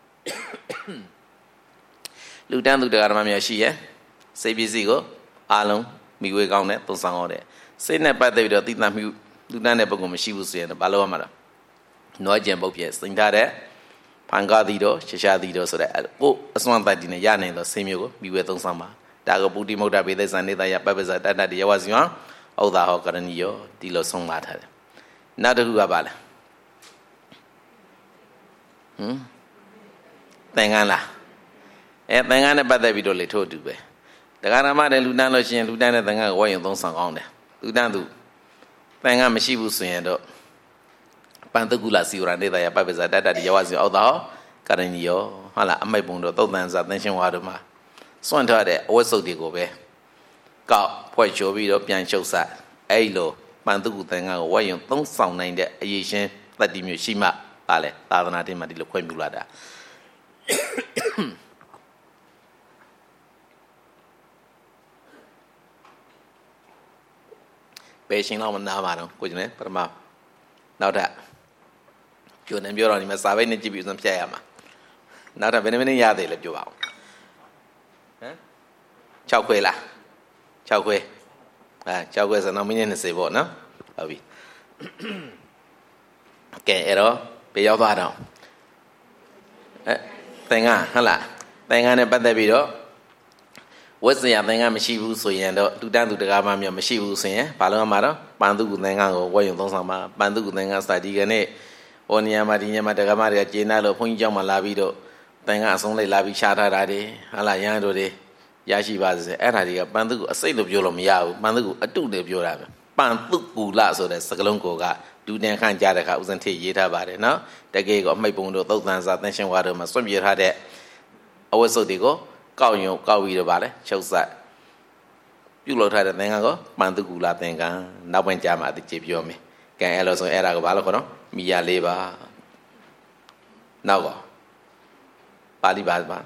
လူတန်းသူဓမ္မများရှိရင်စေပစ္စည်းကိုအားလုံးမိဝေကောင်းတဲ့သုံးဆောင်ရတဲ့စိတ်နဲ့ပတ်သက်ပြီးတော့သိသမှုလူတန်းတဲ့ပုဂ္ဂိုလ်မရှိဘူးဆိုရင်ဘာလို့ရမှာလဲနွားကျင်ပုတ်ပြစိန်ထားတဲ့ဖန်ကားသီတော့ရှာရှာသီတော့ဆိုတဲ့ကိုအစွမ်းတတ်ဒီနဲ့ရနိုင်တော့စိမျိုးကိုမိဝေသုံးဆောင်ပါဒါကပုတိမုဒ္ဒပေသိဇာနေတာယပပ္ပဇာတတ္တတိယဝစီယံဩဒါဟောကရဏီယောဒီလိုဆုံးမထားတယ်နောက်တစ်ခုကပါလဲဟမ်သင်္ကန်းလားအဲသင်္ကန်းနဲ့ပတ်သက်ပြီးတော့လေထို့အတူပဲတရားဓမ္မတဲ့လူတန်းလို့ရှိရင်လူတန်းတဲ့သင်္ကန်းကိုဝယ်ရင်သုံးဆောင်ကောင်းတယ်လူတန်းသူသင်္ကန်းမရှိဘူးဆိုရင်တော့ပန္တကုလစီဝရနေတာယပပ္ပဇာတတ္တတိယဝစီဩဒါဟောကရဏီယောဟုတ်လားအမိတ်ပုံတော့သုတ်တန်စာသင်္ရှင်ဝါတို့မှာစွန့်ထားတဲ့အဝတ်စုပ်တွေကိုပဲကောက်ဖွဲ့ချိုးပြီးတော့ပြန်ချုပ်ဆက်အဲ့လိုပန္တကုသင်္ကန်းကိုဝယ်ရင်သုံးဆောင်နိုင်တဲ့အရေးရှင်းတတ္တိမျိုးရှိမှပါလေသာသနာ့တင်မှာဒီလိုခွင့်ပြုလာတာဘယ်ရှင်လောက်မနာပါတော့ကိုကျင်လေပထမနောက်ထပ်ကျိုးနေပြောတော့ဒီမှာစာပိတ်နဲ့ကြည့်ပြီးဆုံးဖြတ်ရမှာနောက်ထပ်ဘယ်နှမိနစ်ရသေးလဲပြောပါဦးဟမ်၆ခွဲလား၆ခွဲအဲ၆ခွဲဆိုတော့မိနစ်၂၀ပေါ့နော်ဟုတ်ပြီကဲအဲ့တော့ဘယ်ရောက်သွားတော့အဲသင်္ကန်းဟုတ်လားသင်္ကန်းနဲ့ပတ်သက်ပြီးတော့ဝတ်စရာသင်္ကန်းမရှိဘူးဆိုရင်တော့တူတန်းသူတကားမမျိုးမရှိဘူးဆိုရင်ဘာလို့မှတော့ပန်သူကသင်္ကန်းကိုဝယ်ရုံသုံးဆောင်ပါပန်သူကသင်္ကန်းစာဒီကနေ့ဟိုနေရာမှာဒီညမှာတကားမတွေကကျေနပ်လို့ဘုန်းကြီးကျောင်းမှာလာပြီးတော့သင်္ကန်းအဆုံးလိုက်လာပြီးရှားထားတာတွေဟာလာရန်တို့တွေရရှိပါစေအဲ့ဒါတွေကပန်သူကိုအစိတ်လို့ပြောလို့မရဘူးပန်သူကိုအတုနဲ့ပြောတာပဲပန်သူကူလဆိုတဲ့စကလုံးကိုကဒူတန်ခန့်ကြတဲ့ခါဥစဉ်ထိရေးထားပါတယ်နော်တကယ်ကိုအမိတ်ပုံတို့သုတ်တန်စာသင်္ရှင်ဝါတို့မှာစွန့်ပြေထားတဲ့အဝတ်စုပ်တွေကိုကောက်ရုံကောက်ပြီးတော့ဗာလဲချုပ်ဆက်ပြုတ်လောက်ထားတဲ့သင်္ကန်းကိုပန်သူကူလာသင်္ကန်းနောက်ပိုင်းကြာမှအတိကျပြောမယ်ကဲအဲ့လိုဆိုအဲ့ဒါကိုဗာလို့ခေါ်တော့မိရလေးပါနောက်ကောပါဠိပါပါ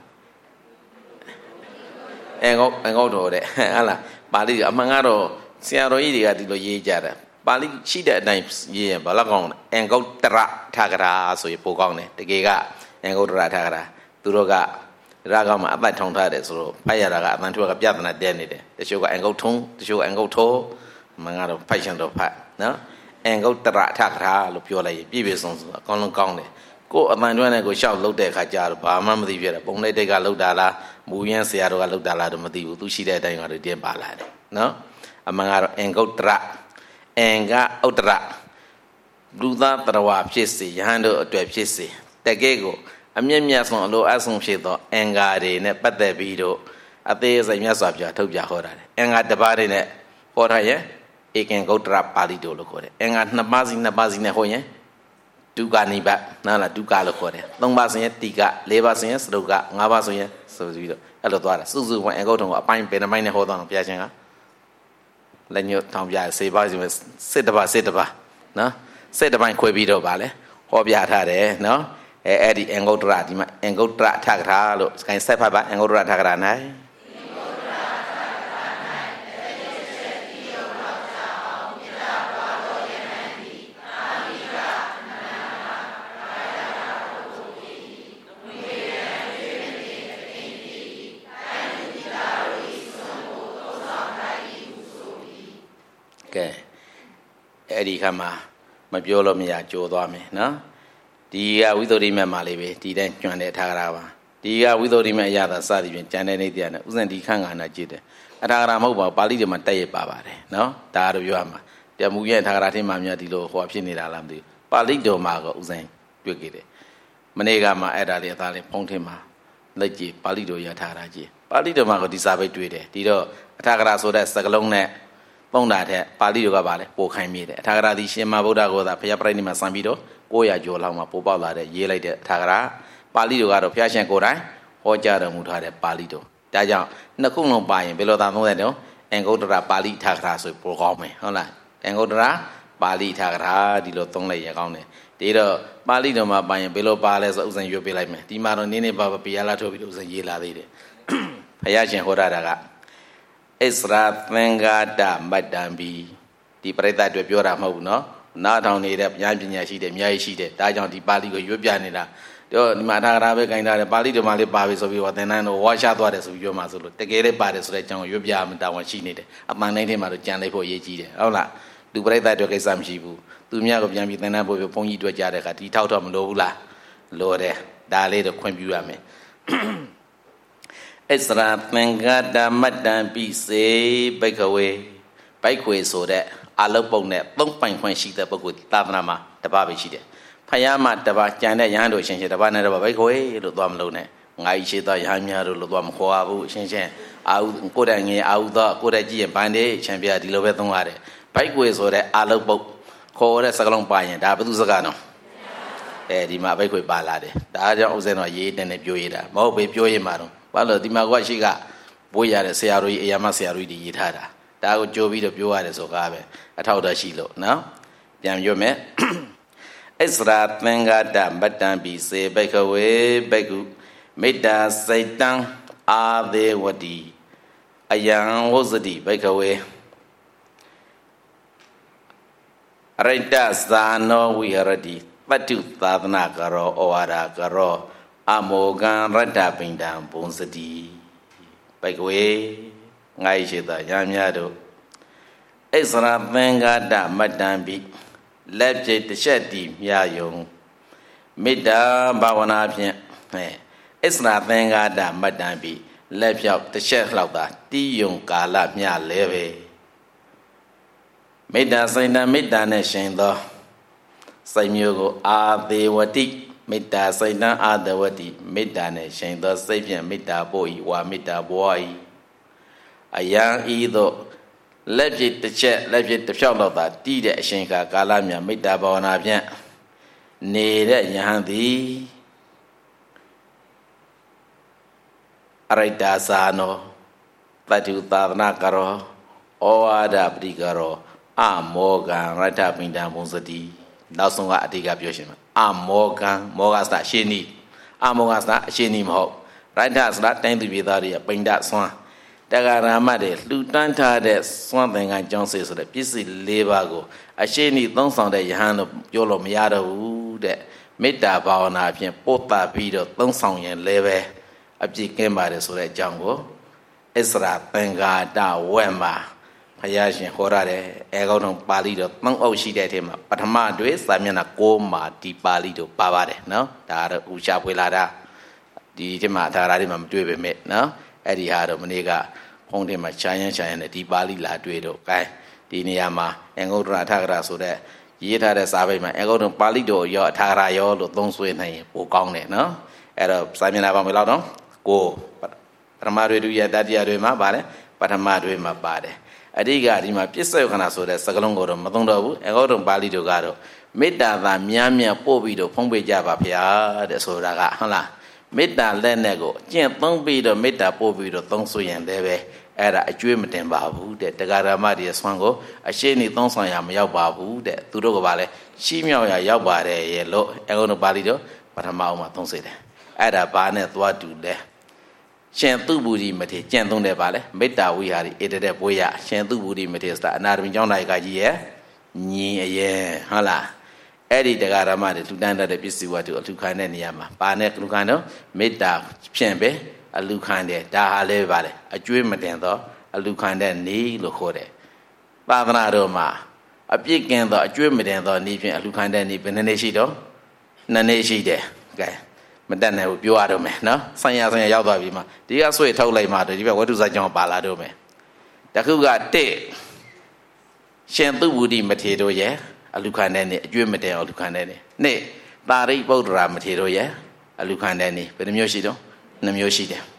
အင်္ဂုတ်အင်္ဂုတ်တော်တဲ့ဟာလားပါဠိအမှန်ကတော့ဆရာတော်ကြီးတွေကဒီလိုရေးကြတယ်ပါဠိရှိတဲ့အတိုင်းရေးရင်ဘာလို့ကောင်းလဲအင်္ဂုတ်တရထာဂရာဆိုရင်ပိုကောင်းတယ်တကယ်ကအင်္ဂုတ်တရထာဂရာသူတို့ကရာဂမှာအပတ်ထောင်ထားတယ်ဆိုတော့ဖတ်ရတာကအတန်ထွက်ကပြဿနာတဲနေတယ်တချို့ကအင်္ဂုတ်ထုံးတချို့ကအင်္ဂုတ်ထိုးမငါတော့ဖိုက်ရှင်တော့ဖတ်နော်အင်္ဂုတ်တရထခရာလို့ပြောလိုက်ရင်ပြည့်ပြည့်စုံစုံအကောင်းလုံးကောင်းတယ်ကိုယ်အတန်တွန်းနဲ့ကိုရှောက်လှုပ်တဲ့အခါကျတော့ဘာမှမသိပြတယ်ပုံလိုက်တိတ်ကလှုပ်တာလားမူရင်းဆရာတော်ကလှုပ်တာလားတော့မသိဘူးသူရှိတဲ့အတိုင်းကတော့တင်းပါလာတယ်နော်အမှန်ကတော့အင်္ဂုတ်တရအင်္ဂဥတ္တရလူသားတရဝဖြစ်စေယဟန်တို့အတွက်ဖြစ်စေတကယ်ကိုအမြင့်မြတ်ဆုံးအလိုအဆုံးဖြစ်သောအင်္ဂါတွေနဲ့ပတ်သက်ပြီးတော့အသေးစိတ်မြတ်စွာဘုရားထုတ်ပြဟောတာတယ်အင်္ဂါတစ်ပါးတွေနဲ့ဟောထားရင်ဧကံဂௌတ္တရပါဠိတော်လို့ခေါ်တယ်အင်္ဂါနှစ်ပါးစီနှစ်ပါးစီနဲ့ဟောရင်ဒုက္ခနိဗ္ဗာန်နားလားဒုက္ခလို့ခေါ်တယ်သုံးပါးဆိုရင်တိကလေးပါးဆိုရင်စတုကငါးပါးဆိုရင်ဆိုပြီးတော့အဲ့လိုသွားတာစုစုပေါင်းအင်္ဂုတ်ထုံကိုအပိုင်းပင်ပိုင်းနဲ့ဟောသွားတော့ဘုရားရှင်ကလက်ညှိုးထောင်ပြစေပါစီမဲ့စစ်တပါစစ်တပါနော်စစ်တပိုင်းခွဲပြီးတော့ဗာလဲဟောပြထားတယ်နော်အဲအဲ့ဒီအင်္ဂုတ္တရဒီမှာအင်္ဂုတ္တရထကရာလို့ခိုင်းဆက်ဖတ်ပါအင်္ဂုတ္တရထကရာ၌ကဲအဲ့ဒီခါမှာမပြောလို့မရကြိုးသွားမယ်နော်ဒီကဝိသုဒ္ဓိမတ်မှာလေးပဲဒီတိုင်းကျွမ်းတဲ့ထာဂရပါဒီကဝိသုဒ္ဓိမတ်အရသာစသည်ဖြင့်ကျန်တဲ့နေတရားနဲ့ဥစဉ်ဒီခန့်ခါနာကြည့်တယ်အထာဂရမဟုတ်ပါဘူးပါဠိတွေမှာတက်ရပါပါတယ်နော်ဒါတို့ပြောရမှာတမူရဲ့ထာဂရထင်းမှာများဒီလိုဟောဖြစ်နေတာလားမသိဘူးပါဠိတော်မှာကဥစဉ်တွေ့ခဲ့တယ်မနေ့ကမှအဲ့ဒါလေးအသားလေးဖုံးထင်းမှာလက်ကြည့်ပါဠိတော်ရထားတာကြည့်ပါဠိတော်မှာကဒီစာပဲတွေ့တယ်ဒီတော့အထာဂရဆိုတဲ့စကလုံးနဲ့ပုံတာတဲ့ပါဠိတော်ကပါလေပို့ခိုင်းမိတယ်အထာဂရဒီရှင်မဗုဒ္ဓကိုသာဘုရားပြိဋိနိမှာစံပြီးတော့ကိုးရာကျော်လောက်မှာပို့ပေါက်လာတဲ့ရေးလိုက်တဲ့အထာဂရပါဠိတော်ကတော့ဘုရားရှင်ကိုယ်တိုင်ဟောကြားတော်မူထားတဲ့ပါဠိတော်ဒါကြောင့်နှစ်ခုလုံးပါရင်ဘယ်လိုသာသုံးတဲ့တော့အင်္ဂုတ္တရပါဠိထာဂရဆိုပို့ကောင်းမယ်ဟုတ်လားအင်္ဂုတ္တရပါဠိထာဂရဒီလိုသုံးလိုက်ရကောင်းတယ်ဒီတော့ပါဠိတော်မှာပါရင်ဘယ်လိုပါလဲဆိုဥစဉ်ရွတ်ပေးလိုက်မယ်ဒီမှာတော့နင်းနေပါပါပြရလာထုတ်ပြီးဥစဉ်ရေးလာသေးတယ်ဘုရားရှင်ဟောတာကဣစရာသင်္ဃာတမတ္တံဘီဒီပရိသတ်တွေပြောတာမဟုတ်ဘူးနော်နားထောင်နေတဲ့ဉာဏ်ပညာရှိတယ်အများကြီးရှိတယ်ဒါကြောင့်ဒီပါဠိကိုရွတ်ပြနေတာတော့ဒီမှာထာဂရပဲခိုင်းထားတယ်ပါဠိတော်မှာလေးပါပြီဆိုပြီးတော့သင်္นานတော့ဝါရှားသွားတယ်ဆိုပြီးပြောမှဆိုလို့တကယ်လည်းပါတယ်ဆိုတဲ့အကြောင်းကိုရွတ်ပြမှတာဝန်ရှိနေတယ်အမှန်တိုင်းထဲမှာတော့ကြံလိုက်ဖို့အရေးကြီးတယ်ဟုတ်လားလူပရိသတ်တွေကိစ္စမရှိဘူးသူများကိုပြန်ပြီးသင်္นานပို့ပြီးဘုန်းကြီးတွေ့ကြတဲ့အခါဒီထောက်တော့မလိုဘူးလားလိုတယ်ဒါလေးတော့ခွင့်ပြုရမယ်ဣစရာသင်္ဃာတမတ္တံပိစေဘိက္ခဝေဘိုက်ခွေဆိုတဲ့အလုတ်ပုံနဲ့သုံးပိုင်ခွင့်ရှိတဲ့ပုဂ္ဂိုလ်သာသနာမှာတပါးပဲရှိတယ်ဖယားမှာတပါးကြံတဲ့ရဟန်းတို့ရှင်ရှင်တပါးနဲ့တပါးဘိက္ခဝေလို့သွားမလို့နဲ့ငါဤရှိသောရဟန်းများတို့လို့သွားမခေါ်ရဘူးရှင်ရှင်အာဟုကိုယ်တိုင်ငယ်အာဟုသောကိုယ်တိုင်ကြည့်ရင်ဗန်ဒေချန်ပြဒီလိုပဲသုံးရတယ်ဘိုက်ခွေဆိုတဲ့အလုတ်ပုတ်ခေါ်တဲ့စကလုံးပါရင်ဒါဘယ်သူစကားနော်အဲဒီမှာဘိက္ခွေပါလာတယ်ဒါကြောင့်ဥစဉ်တော့ရေးတဲ့နဲ့ပြောရတာမဟုတ်ပဲပြောရမှာတော့ဘာလို့ဒီမှာကရှိကဘိုးရတဲ့ဆရာတော်ကြီးအရာမဆရာတော်ကြီးရေးထားတာဒါကိုကြိုးပြီးတော့ပြောရတယ်ဆိုကားပဲအထောက်တရှိလို့နော်ပြန်ပြောမယ်ဣစရာသင်္ဃာတမတ္တံပိစေဘိက္ခဝေဘိက္ခုမေတ္တာစိတ်တံအာသေးဝတိအယံဝုဇ္ဇတိဘိက္ခဝေအရိတ္တဇာနောဝိဟရတိပတ္တုသာသနာကရောဩဝါဒကရောအမောကံရတ္တပိန္ဒံဘုံစတိဘိက္ခဝေငါ၏ရှိသောညာများတို့ဣစရာသင်္ဃာတမတ္တံပိလက်ပြည့်တစ်ချက်တည်မြယုံမေတ္တာဘာဝနာဖြင့်အဲဣစရာသင်္ဃာတမတ္တံပိလက်ဖြောက်တစ်ချက်လောက်သာတီးယုံကာလမြလဲပဲမေတ္တာစိတ်တံမေတ္တာနဲ့ရှင်သောစိတ်မျိုးကိုအာသေးဝတိမေတ္တာစိတ်တံအာသဝတိမေတ္တာနဲ့ရှင်သောစိတ်ဖြင့်မေတ္တာပို့ဤဝါမေတ္တာပွားဤအယံဤသို့လက်ပြတစ်ချက်လက်ပြတစ်ဖြောက်တော့သာတီးတဲ့အရှင်ခါကာလမြမေတ္တာဘာဝနာဖြင့်နေတဲ့ယဟန်သည်အရိတ္တဇာနောတတုသာသနာကရောဩဝါဒပရိကရောအမောကံရတ္ထပိန္ဒံဘုံစတိနောက်ဆုံးကအတိကပြောရှင်မှာအမောကံမောကစအရှင်းဤအမောကစအရှင်းဤမဟုတ်ရတ္ထစတာတိုင်းသူပြည်သားတွေပိန္ဒဆွမ်းတဂရမတဲ့လှူတန်းထားတဲ့စွမ်းသင်္ကန်းကျောင်းစေဆိုတဲ့ပစ္စည်း၄ပါးကိုအရှိန်ဤသုံးဆောင်တဲ့ယဟန်တို့ပြောလို့မရတော့ဘူးတဲ့မေတ္တာဘာဝနာဖြင့်ပို့တာပြီးတော့သုံးဆောင်ရင်လည်းပဲအပြည့်ကင်းပါတယ်ဆိုတဲ့အကြောင်းကိုဣစရာသင်္ဃာတဝက်မှာဘုရားရှင်ဟောရတယ်အဲကောင်းတော့ပါဠိတော်သုံးအုပ်ရှိတဲ့အထက်မှာပထမတွေစာမျက်နှာ၉မှာဒီပါဠိတော်ပါပါတယ်နော်ဒါကတော့ဥရှာဖွေလာတာဒီထက်မှာဒါရာတွေမှာမတွေ့ပေမဲ့နော်အဲ့ဒီဟာတော့မနေ့ကဖုန်းထဲမှာရှားရမ်းရှားရမ်းနဲ့ဒီပါဠိလာတွေ့တော့ကဲဒီနေရာမှာအင်္ဂုတ္တရအထာဂရဆိုတဲ့ရေးထားတဲ့စာပေမှာအင်္ဂုတ္တရပါဠိတော်ရောအထာဂရရောလို့သုံးဆွဲနိုင်ရင်ပိုကောင်းတယ်နော်အဲ့တော့စာမျက်နှာပေါင်းဘယ်လောက်တော့ကိုပထမတွေဒုတိယတတိယတွေမှာပါတယ်ပထမတွေမှာပါတယ်အဓိကဒီမှာပစ္စယခဏဆိုတဲ့စကလုံးကိုတော့မသုံးတော့ဘူးအင်္ဂုတ္တရပါဠိတော်ကတော့မေတ္တာသာများများပို့ပြီးတော့ဖုံးပေးကြပါဗျာတဲ့ဆိုတာကဟုတ်လားမေတ္တာလက်နဲ့ကိုကျင့်သုံးပြီးတော့မေတ္တာပို့ပြီးတော့သုံးဆွရင်လည်းပဲအဲ့ဒါအကျွေးမတင်ပါဘူးတဲ့တရားဓမ္မတွေဆွမ်းကိုအရှိန်ဤသုံးဆောင်ရမရောက်ပါဘူးတဲ့သူတို့ကပါလဲရှင်းမြောက်ရရောက်ပါတယ်ရဲ့လို့အကုန်းပါဠိတော့ပထမအောင်မှာသုံးစေတယ်အဲ့ဒါဘာနဲ့သွားတူလဲရှင်သူဘူရီမထေကျင့်သုံးတယ်ပါလဲမေတ္တာဝိဟာရီဧတတဲ့ဘွေးရရှင်သူဘူရီမထေဆိုတာအနာတမင်ကျောင်းတိုင်းကကြီးရဲ့ညီအရင်ဟုတ်လားအဲ့ဒီတရားဓမ္မတွေလူတန်းတဲ့ပစ္စည်းဝတ္ထုအလူခံတဲ့နေရာမှာပါနဲ့လူခံတော့မေတ္တာဖြင့်ပဲအလူခံတယ်ဒါဟာလည်းပါလေအကျွေးမတင်တော့အလူခံတဲ့နေလို့ခေါ်တယ်သာသနာတော်မှာအပြစ်ကင်းသောအကျွေးမတင်သောဤဖြင့်အလှခံတဲ့ဤဘယ်နှစ်နေ့ရှိတော့နှစ်နေ့ရှိတယ်ကဲမတက်နိုင်ဘူးပြောရတော့မယ်နော်ဆိုင်ရဆိုင်ရရောက်သွားပြီမှာဒီကဆွေထုတ်လိုက်မှတော့ဒီဘက်ဝတ္ထုစာကြောင့်ပါလာတော့မယ်တခုကတစ်ရှင်သူဝုဒိမထေတို့ရဲ့အလှခံတဲ့နေ့အကျွေးမတင်အောင်အလှခံတဲ့နေ့နှစ်တာရိပုတ္တရာမထေတို့ရဲ့အလှခံတဲ့နေ့ဘယ်နှမျိုးရှိတော့နှစ်မျိုးရှိတယ်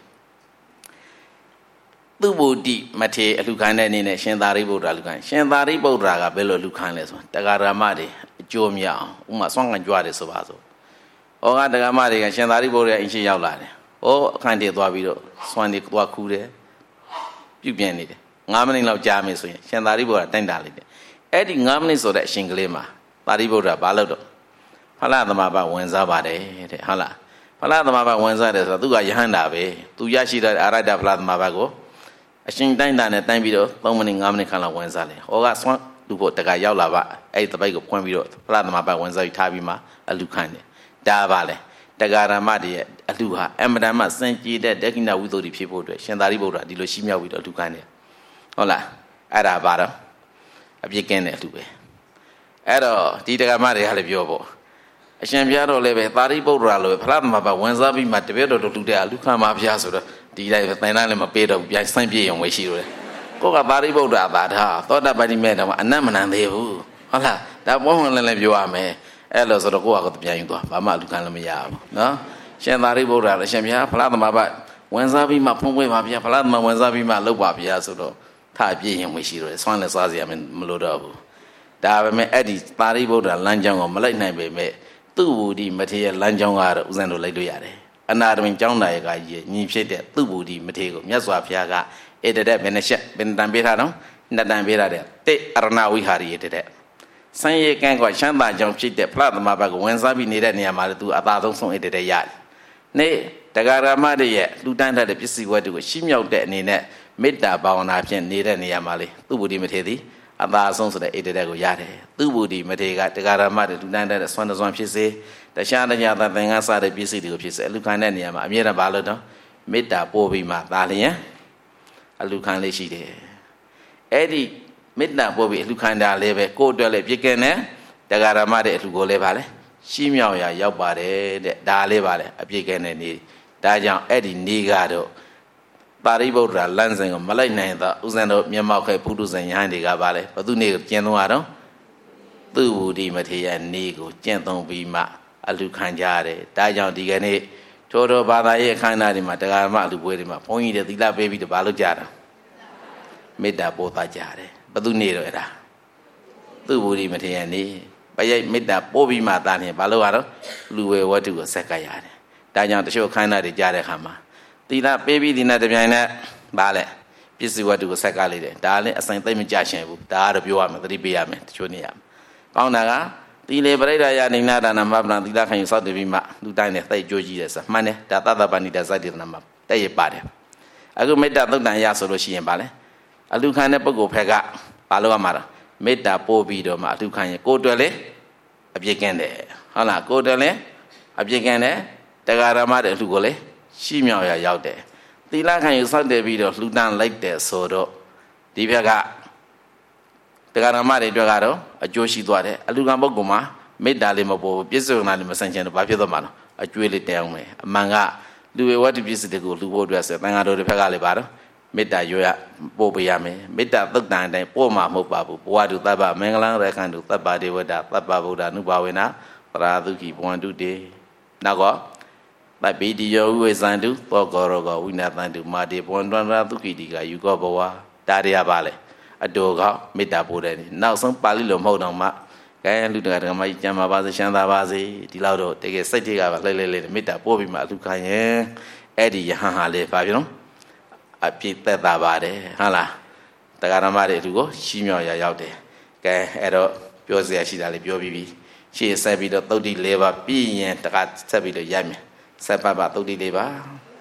သူဝုဒိမထေအလှခံတဲ့နေ့နဲ့ရှင်သာရိပုတ္တရာအလှခံရှင်သာရိပုတ္တရာကဘယ်လိုအလှခံလဲဆိုတဂရမတွေအကျိုးမြအောင်ဥမာဆွမ်းကကြွားတယ်ဆိုပါစို့ဩဃတဂမတွေကရှင်သာရိပုတ္တရာအင်ရှိရောက်လာတယ်ဩအခန့်တည်းသွားပြီးတော့ဆွမ်းတွေသွားခူးတယ်ပြုတ်ပြန်နေတယ်ငါးမိနစ်လောက်ကြာမယ်ဆိုရင်ရှင်သာရိပုတ္တရာတိုင်တာလိုက်တယ်အဲ့ဒီငါးမိနစ်ဆိုတဲ့အရှင်ကလေးမှာသာရိပုတ္တရာဘာလုပ်တော့ဖလားသမဘာဝင်စားပါတယ်တဲ့ဟုတ်လားဖလားသမဘာဝင်စားတယ်ဆိုတော့သူကယဟန္တာပဲသူရရှိတဲ့အာရတဖလားသမဘာကိုအရှင်တိုင်တာနဲ့တိုင်ပြီးတော့သုံးမိနစ်ငါးမိနစ်ခန့်လောက်ဝင်စားတယ်ဟောကဆွမ်းလူဖို့တကရောက်လာပါအဲ့ဒီတပိတ်ကိုဖွင့်ပြီးတော့ဖလားသမဘာဝင်စားပြီးထားပြီးမှအလူခံတယ်ဒါပါလေတဂရမတွေရဲ့အလူဟာအမ္မတန်မှစင်ကြည်တဲ့ဒက္ခိဏဝိသုဒ္ဓိဖြစ်ဖို့အတွက်ရှင်သာရိပုတ္တရာဒီလိုရှိမြောက်ပြီးတော့အလူခံတယ်ဟုတ်လားအဲ့ဒါပါတော့အပြစ်ကင်းတဲ့အလူပဲအဲ့တော့ဒီတဂရမတွေကလည်းပြောပေါ့အရှင်ဘုရားတော်လည်းပဲသာရိပုတ္တရာလိုပဲဖလားသမဘာဝင်စားပြီးမှတပည့်တော်တို့လူတဲ့အလူခံပါဘုရားဆိုတော့ဒီတိုင်းပဲတိုင်တိုင်းလည်းမပေးတော့ဘူးပြန်ဆန့်ပြေရုံပဲရှိတော့တယ်ကိုကသာရိပုတ္တရာသာထားသောတာပတိမေတော့အနတ်မနန်သေးဘူးဟုတ်လားဒါဘောဝင်လည်းလည်းပြောရမယ်အဲ့လိုဆိုတော့ကိုယ့်ဟာကိုယ်ပြန်ယူသွားဘာမှလူခံလည်းမရဘူးနော်ရှင်သာရိပုတ္တရာလည်းရှင်ဘုရားဖလားသမဘာဝင်စားပြီးမှဖုံးပွေးပါဗျာဖလားသမဝင်စားပြီးမှလုပ်ပါဗျာဆိုတော့ထားပြည့်ရင်မရှိတော့တယ်ဆွမ်းလည်းစားစရာမလိုတော့ဘူးဒါပေမဲ့အဲ့ဒီသာရိပုတ္တရာလမ်းကြောင်းကိုမလိုက်နိုင်ပေမဲ့သူ့ဝုဒိမထေရလမ်းကြောင်းကတော့ဥစဉ်တို့လိုက်လို့ရတယ်အနာတမင်ကျောင်းသားရဲ့ကကြီးညီဖြစ်တဲ့သူ့ဝုဒိမထေရကိုမြတ်စွာဘုရားကဧတတဲ့ဘယ်နှချက်ဘယ်တန်ပေးထားတော့နှစ်တန်ပေးထားတဲ့တိအရဏဝိဟာရီဧတတဲ့ဆန်းရဲကန်းကရှမ်းသာကြောင့်ဖြစ်တဲ့ဖလားသမဘာကိုဝင်စားပြီးနေတဲ့နေရာမှာလည်းသူအသာဆုံးဆုံးဧတတဲ့ရတယ်နေ့တဂရမတွေရဲ့လူတန်းတဲ့ပစ္စည်းဝတ္ထုကိုရှင်းမြောက်တဲ့အနေနဲ့မေတ္တာဘာဝနာဖြင့်နေတဲ့နေရာမှာလေသူ့ဝုဒိမထေရသည်အသာဆုံးဆိုတဲ့ဧတတဲ့ကိုရတယ်သူ့ဝုဒိမထေရကတဂရမတွေလူတန်းတဲ့ဆွမ်းတစွမ်းဖြစ်စေတခြားတရားသင်္ကန်းစတဲ့ပစ္စည်းတွေကိုဖြစ်စေအလူခံတဲ့နေရာမှာအမြဲတမ်းဘာလို့တော့မေတ္တာပို့ပြီးမှဒါလျင်အလူခံလေးရှိတယ်အဲ့ဒီမေတ္တာပို့ပြီးအလူခံတာလေးပဲကိုယ်အတွက်လည်းပြည့်ကဲနေတဂရမတဲ့အလူကိုလည်းပါလေရှင်းမြောက်ရာရောက်ပါတယ်တဲ့ဒါလေးပါလေအပြည့်ကဲနေနေဒါကြောင့်အဲ့ဒီနေကတော့ပါရိပုတ္တရာလမ်းစဉ်ကိုမလိုက်နိုင်တော့ဥစဉ်တို့မျက်မှောက်ခဲပုထုဇဉ်ယဟန်တွေကပါလေဘသူနေကိုကျင့်သုံးရတော့သူ့ဝုဒိမထေရနေကိုကျင့်သုံးပြီးမှအလူခံကြရတယ်ဒါကြောင့်ဒီကနေ့ထိုတော်ဘာသာရေးအခမ်းအနားတွေမှာတရားမအလူပွဲတွေမှာဘုန်းကြီးတွေသီလပေးပြီးတော့ဘာလုပ်ကြတာမေတ္တာပို့သကြတယ်ဘသူနေတော့အဲ့ဒါသူ့ဝုဒိမထေရနေပရိတ်မေတ္တာပို့ပြီးမှတာနေဘာလုပ်ရတော့လူဝေဝတ္ထုကိုဆက်ကပ်ရတယ်ဒါကြောင့်တချို့အခမ်းအနားတွေကြားတဲ့အခါမှာသီလပေးပြီးဒီနေ့တပြိုင်နက်ဘာလဲပစ္စည်းဝတ္ထုကိုဆက်ကပ်လိုက်တယ်ဒါလည်းအဆိုင်သိမ့်မကြရှင်ဘူးဒါကတော့ပြောရမယ်သတိပေးရမယ်တချို့နေရကောင်းတာကဒီလေပရိဒာယနိနာဒါနမပဏသီလခံယူစောက်တည်ပြီးမှလူတိုင်းနဲ့သိကြိုးကြီးတယ်ဆိုမှန်တယ်ဒါသတ္တပဏိတဇတိတနာမှာတဲ့ရပါတယ်အခုမေတ္တာသုတ်တန်ရဆိုလို့ရှိရင်ဗာလဲအလူခံတဲ့ပုဂ္ဂိုလ်ဖက်ကဘာလို့ရမှာလဲမေတ္တာပို့ပြီးတော့မှအလူခံရင်ကိုယ်တွယ်လေအပြည့်ကင်းတယ်ဟုတ်လားကိုယ်တွယ်လေအပြည့်ကင်းတယ်တဂရမတဲ့အလူကိုလေရှိမြောက်ရရောက်တယ်သီလခံယူစောက်တည်ပြီးတော့လှူဒန်းလိုက်တယ်ဆိုတော့ဒီဘက်ကတဂရမတွေအတွက်ကတော့အကျိုးရှိသွားတယ်အလူခံပုဂ္ဂိုလ်မှာမေတ္တာလေးမပေါ်ပြည့်စုံတာလေးမဆန့်ကျင်တော့ဘာဖြစ်သွားမှာလဲအကျွေးလေးတဲအောင်မယ်အမှန်ကလူဝေဝတ္ထုပစ္စည်းတွေကိုလူဖို့အတွက်ဆိုတန်ဃာတော်တွေဘက်ကလည်းပါတော့မေတ္တာရွရပို့ပေးရမယ်မေတ္တာသုတ်တန်အတိုင်းပို့မှာမဟုတ်ပါဘူးဘဝတုသဗ္ဗမင်္ဂလံရခန္တုသဗ္ဗဒေဝတာသဗ္ဗဗုဒ္ဓနုဘာဝေနပရာသုခိဘဝန္တုတေနောက်ကသဗ္ဗေတိယောဝိဇန္တုသောကောရောကဝိနာသန္တုမာတေဘဝန္တရာသုခိတိကယူကောဘဝဒါရရပါလေအတူကောမေတ္တာပို့တယ်နောက်ဆုံးပါဠိလိုမဟုတ်တော့မှကဲလူတကာဓမ္မကြီးကျမ်းပါပါစေရှမ်းသာပါစေဒီလောက်တော့တကယ်စိတ်တွေကပါလှိမ့်လှိမ့်လေးမေတ္တာပို့ပြီးမှအလူခံရင်အဲ့ဒီယဟန်ဟာလေဘာဖြစ်လို့အပြည့်သက်သာပါတယ်ဟုတ်လားတရားဓမ္မတွေအတူကိုရှင်းမြောက်ရရောက်တယ်ကဲအဲ့တော့ပြောစရာရှိတာလေးပြောပြီးပြီရှေ့ဆက်ပြီးတော့သုတ်တိ၄ပါးပြီးရင်တခါဆက်ပြီးတော့ရိုက်မယ်ဆက်ပါပါသုတ်တိ၄ပါး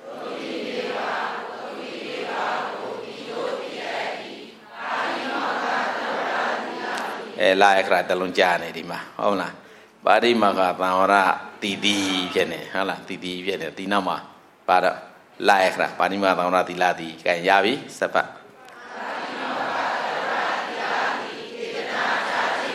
အဲလာအခရာတလုံးကြားနေဒီမှာဟုတ်လားပါရိမကသံဝရတီတီဖြစ်နေဟုတ်လားတီတီဖြစ်နေဒီနောက်မှာပါတော့လာအခရာပါရိမကသံဝရတီလာတီကဲရပြီဆက်ပါပါရိမကသံဝရတီလာတီစေတနာချာတိ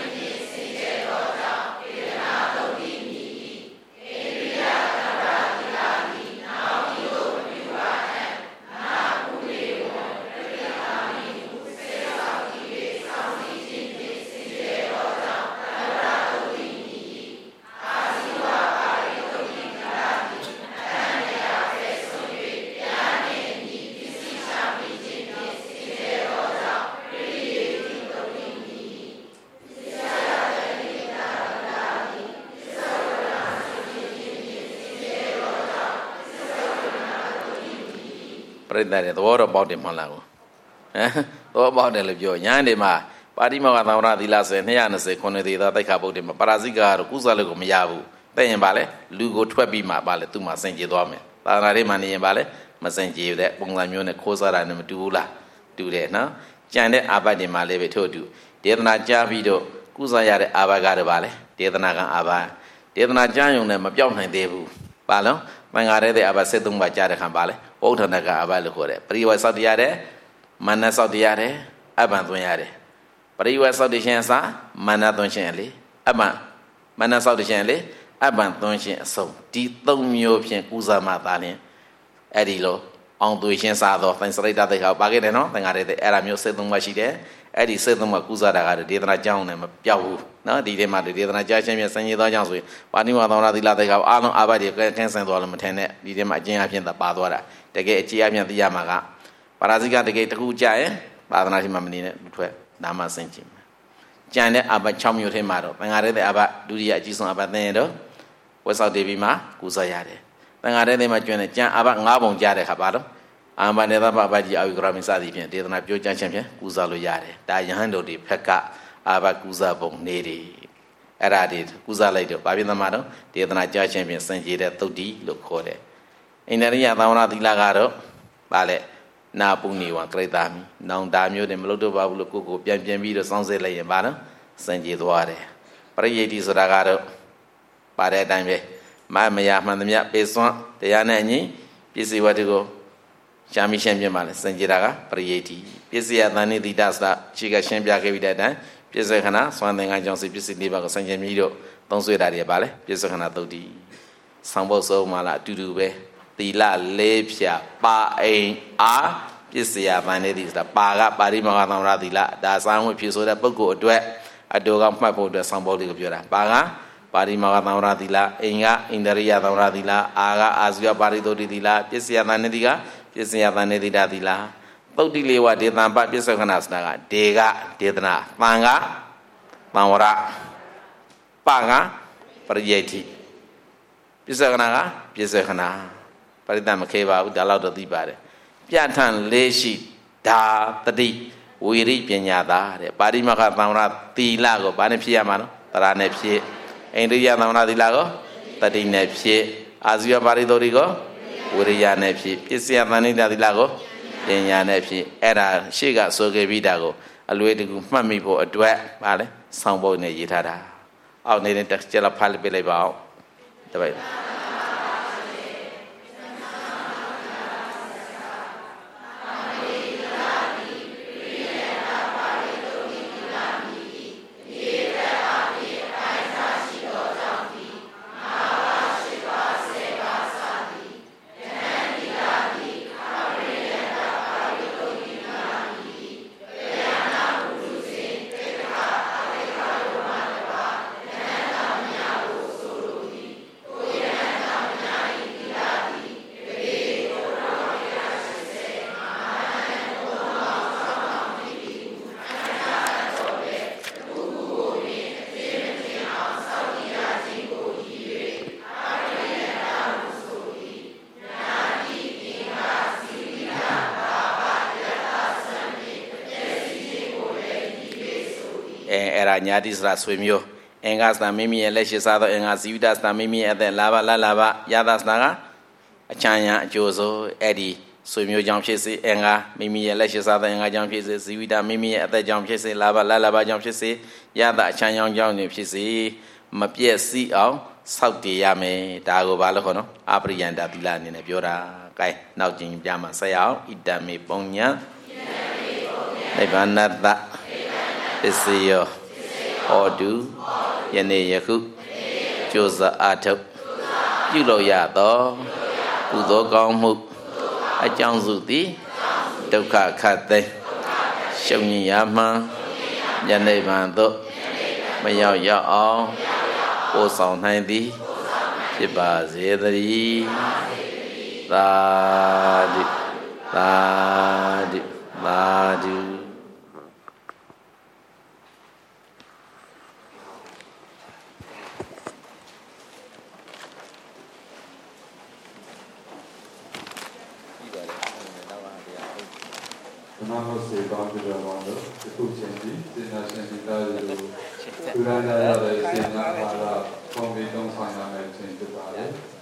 ပရိသတ်တွေသဘောတော့ပေါက်တယ်မဟုတ်လားကိုဟမ်သဘောပေါက်တယ်လို့ပြောညာနေမှာပါဠိမောကသံဝရသီလဆိုနှစ်၂၀ခုနှစ်သေးသောတိခါပုဒ်တယ်မှာပါရာဇိကကတော့ကုသလို့ကိုမရဘူးတဲ့ရင်ပါလေလူကိုထွက်ပြီးမှပါလေသူ့မှာစင်ကြယ်သွားမယ်သာသနာထဲမှာနေရင်ပါလေမစင်ကြယ်တဲ့ပုံစံမျိုးနဲ့ခိုးစားတာနဲ့မတူဘူးလားတူတယ်နော်ကြံတဲ့အာဘတ်တွေမှာလည်းပဲထို့တူဒေသနာကြားပြီးတော့ကုသရတဲ့အာဘတ်ကတော့ပါလေဒေသနာကအာဘတ်ဒေသနာကြားယုံနဲ့မပြောင်းနိုင်သေးဘူးပါလုံးမင်္ဂလာတဲ့အာဘတ်စစ်သုံးပါးကြားတဲ့ခံပါလေဩဋ္ဌနကအာဘတ်လို့ခေါ်တယ်ပရိဝေဆောက်တရားတဲ့မနဆောက်တရားတဲ့အဘံသွင်းရတယ်ပရိဝေဆောက်တခြင်းအစားမနသွင်းခြင်းလေအဘံမနဆောက်တခြင်းလေအဘံသွင်းခြင်းအစုံဒီသုံးမျိုးဖြင့်ကုသမှသာလျှင်အဲ့ဒီလိုအောင်သွေးချင်းစားတော့သင်္စရိတ္တသိက္ခာပါခဲ့တယ်နော်သင်္ဃာတဲ့အဲ့ဒါမျိုးစိတ်သုံးပါရှိတယ်အဲ့ဒီစိတ်သုံးပါကုသတာကတော့ဒေသနာကြောင်းနဲ့မပြောက်ဘူးနော်ဒီထဲမှာဒေသနာကြားချင်းပြန်စံရည်သောကြောင့်ဆိုရင်ပါဏိဝသံဝရသီလသိက္ခာအားလုံးအာဘတ်တွေကကင်းစင်သွားလို့မထင်နဲ့ဒီထဲမှာအကျဉ်းအပြည့်သာပါသွားတာတကယ်အကျဉ်းအပြည့်သိရမှာကပါရာဇိကတကယ်တခုကြရင်သာသနာရှိမှမနေနဲ့လူထွက်ဒါမှစင်ကြည့်မယ်ကြံတဲ့အာဘတ်၆မျိုးထဲမှာတော့သင်္ဃာတဲ့အာဘတ်ဒုတိယအကြီးဆုံးအာဘတ်သင်ရတော့ဝက်ဆောက်တေပြီးမှကုသရတယ်သင်္ဃာတဲ့မှာကျွန်းတဲ့ကြံအာဘတ်၅ပုံကြားတဲ့ခါပါတော့အာမနေသဘာဝကြီးအာဝိကရမစသည်ဖြင့်ဒေသနာပြောကြခြင်းဖြင့်ကုသလို့ရတယ်ဒါယဟန်တို့ဒီဖက်ကအာဘကုသပုံနေတယ်အဲ့ဒါဒီကုသလိုက်တော့ဗာပြင်းသမားတော့ဒေသနာကြားခြင်းဖြင့်စင်ကြယ်တဲ့သုတ်တိလို့ခေါ်တယ်အိန္ဒရိယသံဝရသီလကတော့ဗာလေနာပုနေဝံကရိတာမိနောင်တာမျိုးနဲ့မလုပ်တော့ပါဘူးလို့ကိုကိုပြန်ပြန်ပြီးတော့စောင့်စဲလိုက်ရင်ဗာနော်စင်ကြယ်သွားတယ်ပရိယိတိဆိုတာကတော့ပါတဲ့အတိုင်းပဲမမယာမှန်သမျှပေစွန်းတရားနဲ့အညီပစ္စည်းဝတ္ထုကိုရှားမိရှင်းပြမှာလဲစင်ကြယ်တာကပရိယိတိပစ္စယသန္နိတိတသရှိကရှင်းပြခဲ့ပြီးတဲ့အတိုင်းပစ္စယခဏစွမ်းသင်္ကန်းကြောင့်စီပစ္စည်းလေးပါးကိုစင်ကြယ်ပြီးတော့သုံးဆွဲတာတွေပါလဲပစ္စယခဏသုတ်တိဆောင်းပုတ်ဆုံးမှလားအတူတူပဲသီလလေးဖြာပါအိမ်အားပစ္စယသန္နိတိဆိုတာပါကပါရိမောဟသံဝရသီလဒါစာဝတ်ဖြစ်ဆိုတဲ့ပုဂ္ဂိုလ်အတွက်အတူကမှတ်ဖို့အတွက်ဆောင်းပုတ်လေးကိုပြောတာပါကပါရိမောဟသံဝရသီလအိမ်ကအိန္ဒရိယသံဝရသီလအာကအာဇုယပါရိသုတ်တိသီလပစ္စယသန္နိတိကပစ္စယသန္နိတိတသီလပုတ်တိလေးဝဒေသံပပစ္စယခဏစနာကဒေကဒေသနာသံကသံဝရပကပရိယိတိပစ္စယခဏကပစ္စယခဏပရိသမခေပါဘူးဒါတော့သိပါတယ်ပြဋ္ဌာန်းလေးရှိဒါတတိဝီရိပညာသာတဲ့ပါရိမခသံဝရသီလကိုဘာနဲ့ဖြစ်ရမှာနော်တရာနဲ့ဖြစ်အိန္ဒိယသံဝရသီလကိုတတိနဲ့ဖြစ်အာဇုယပါရိသုတ်တိကိုဝိရိယနဲ့ဖြစ်ပစ္စယသန္နိတသီလကိုပညာနဲ့ဖြစ်အဲ့ဒါရှေ့ကဆိုခဲ့ပြီးတာကိုအလွယ်တကူမှတ်မိဖို့အတွက်ဗာလဲဆောင်းပုတ်နဲ့ရေးထားတာအောက်နေတဲ့တက်စချ်လာဖတ်ပြလိုက်ပါဦးတပည့်ညာတိစရာဆွေမျိုးအင်္ဂါစတာမိမိရဲ့လက်ရှိစားသောအင်္ဂါဇီဝိတစတာမိမိရဲ့အသက်လာဘလာလာဘယသစတာကအချမ်းရအကျိုးဆိုအဲ့ဒီဆွေမျိုးကြောင့်ဖြစ်စေအင်္ဂါမိမိရဲ့လက်ရှိစားသောအင်္ဂါကြောင့်ဖြစ်စေဇီဝိတမိမိရဲ့အသက်ကြောင့်ဖြစ်စေလာဘလာလာဘကြောင့်ဖြစ်စေယသအချမ်းကြောင့်ကြောင့်ဖြစ်စေမပြည့်စည်အောင်စောင့်တည်ရမယ်ဒါကိုဘာလို့ခေါ်နော်အပရိယန္တသီလအနေနဲ့ပြောတာကဲနောက်ကျင်ပြမှာဆက်ရအောင်ဣတမေပုံညာနိဗ္ဗာနတ္တပစ္စယောဟောတုယနေ့ယခုကြိုးစားအားထုတ်ပြုလို့ရသောကုသိုလ်ကောင်းမှုအကြောင်းစုသည်ဒုက္ခခတ်သိရှုံညင်ရမှန်ယနေ့ဗံသို့မရောက်ရောက်အောင်ပို့ဆောင်နိုင်သည်ဖြစ်ပါစေတည်းသာဓုသာဓုသာဓုဒီပါလေ Namo se bounded around the food change, Sina Shanita, Urana, Sina, Hara, Tommy, don't find out change the body.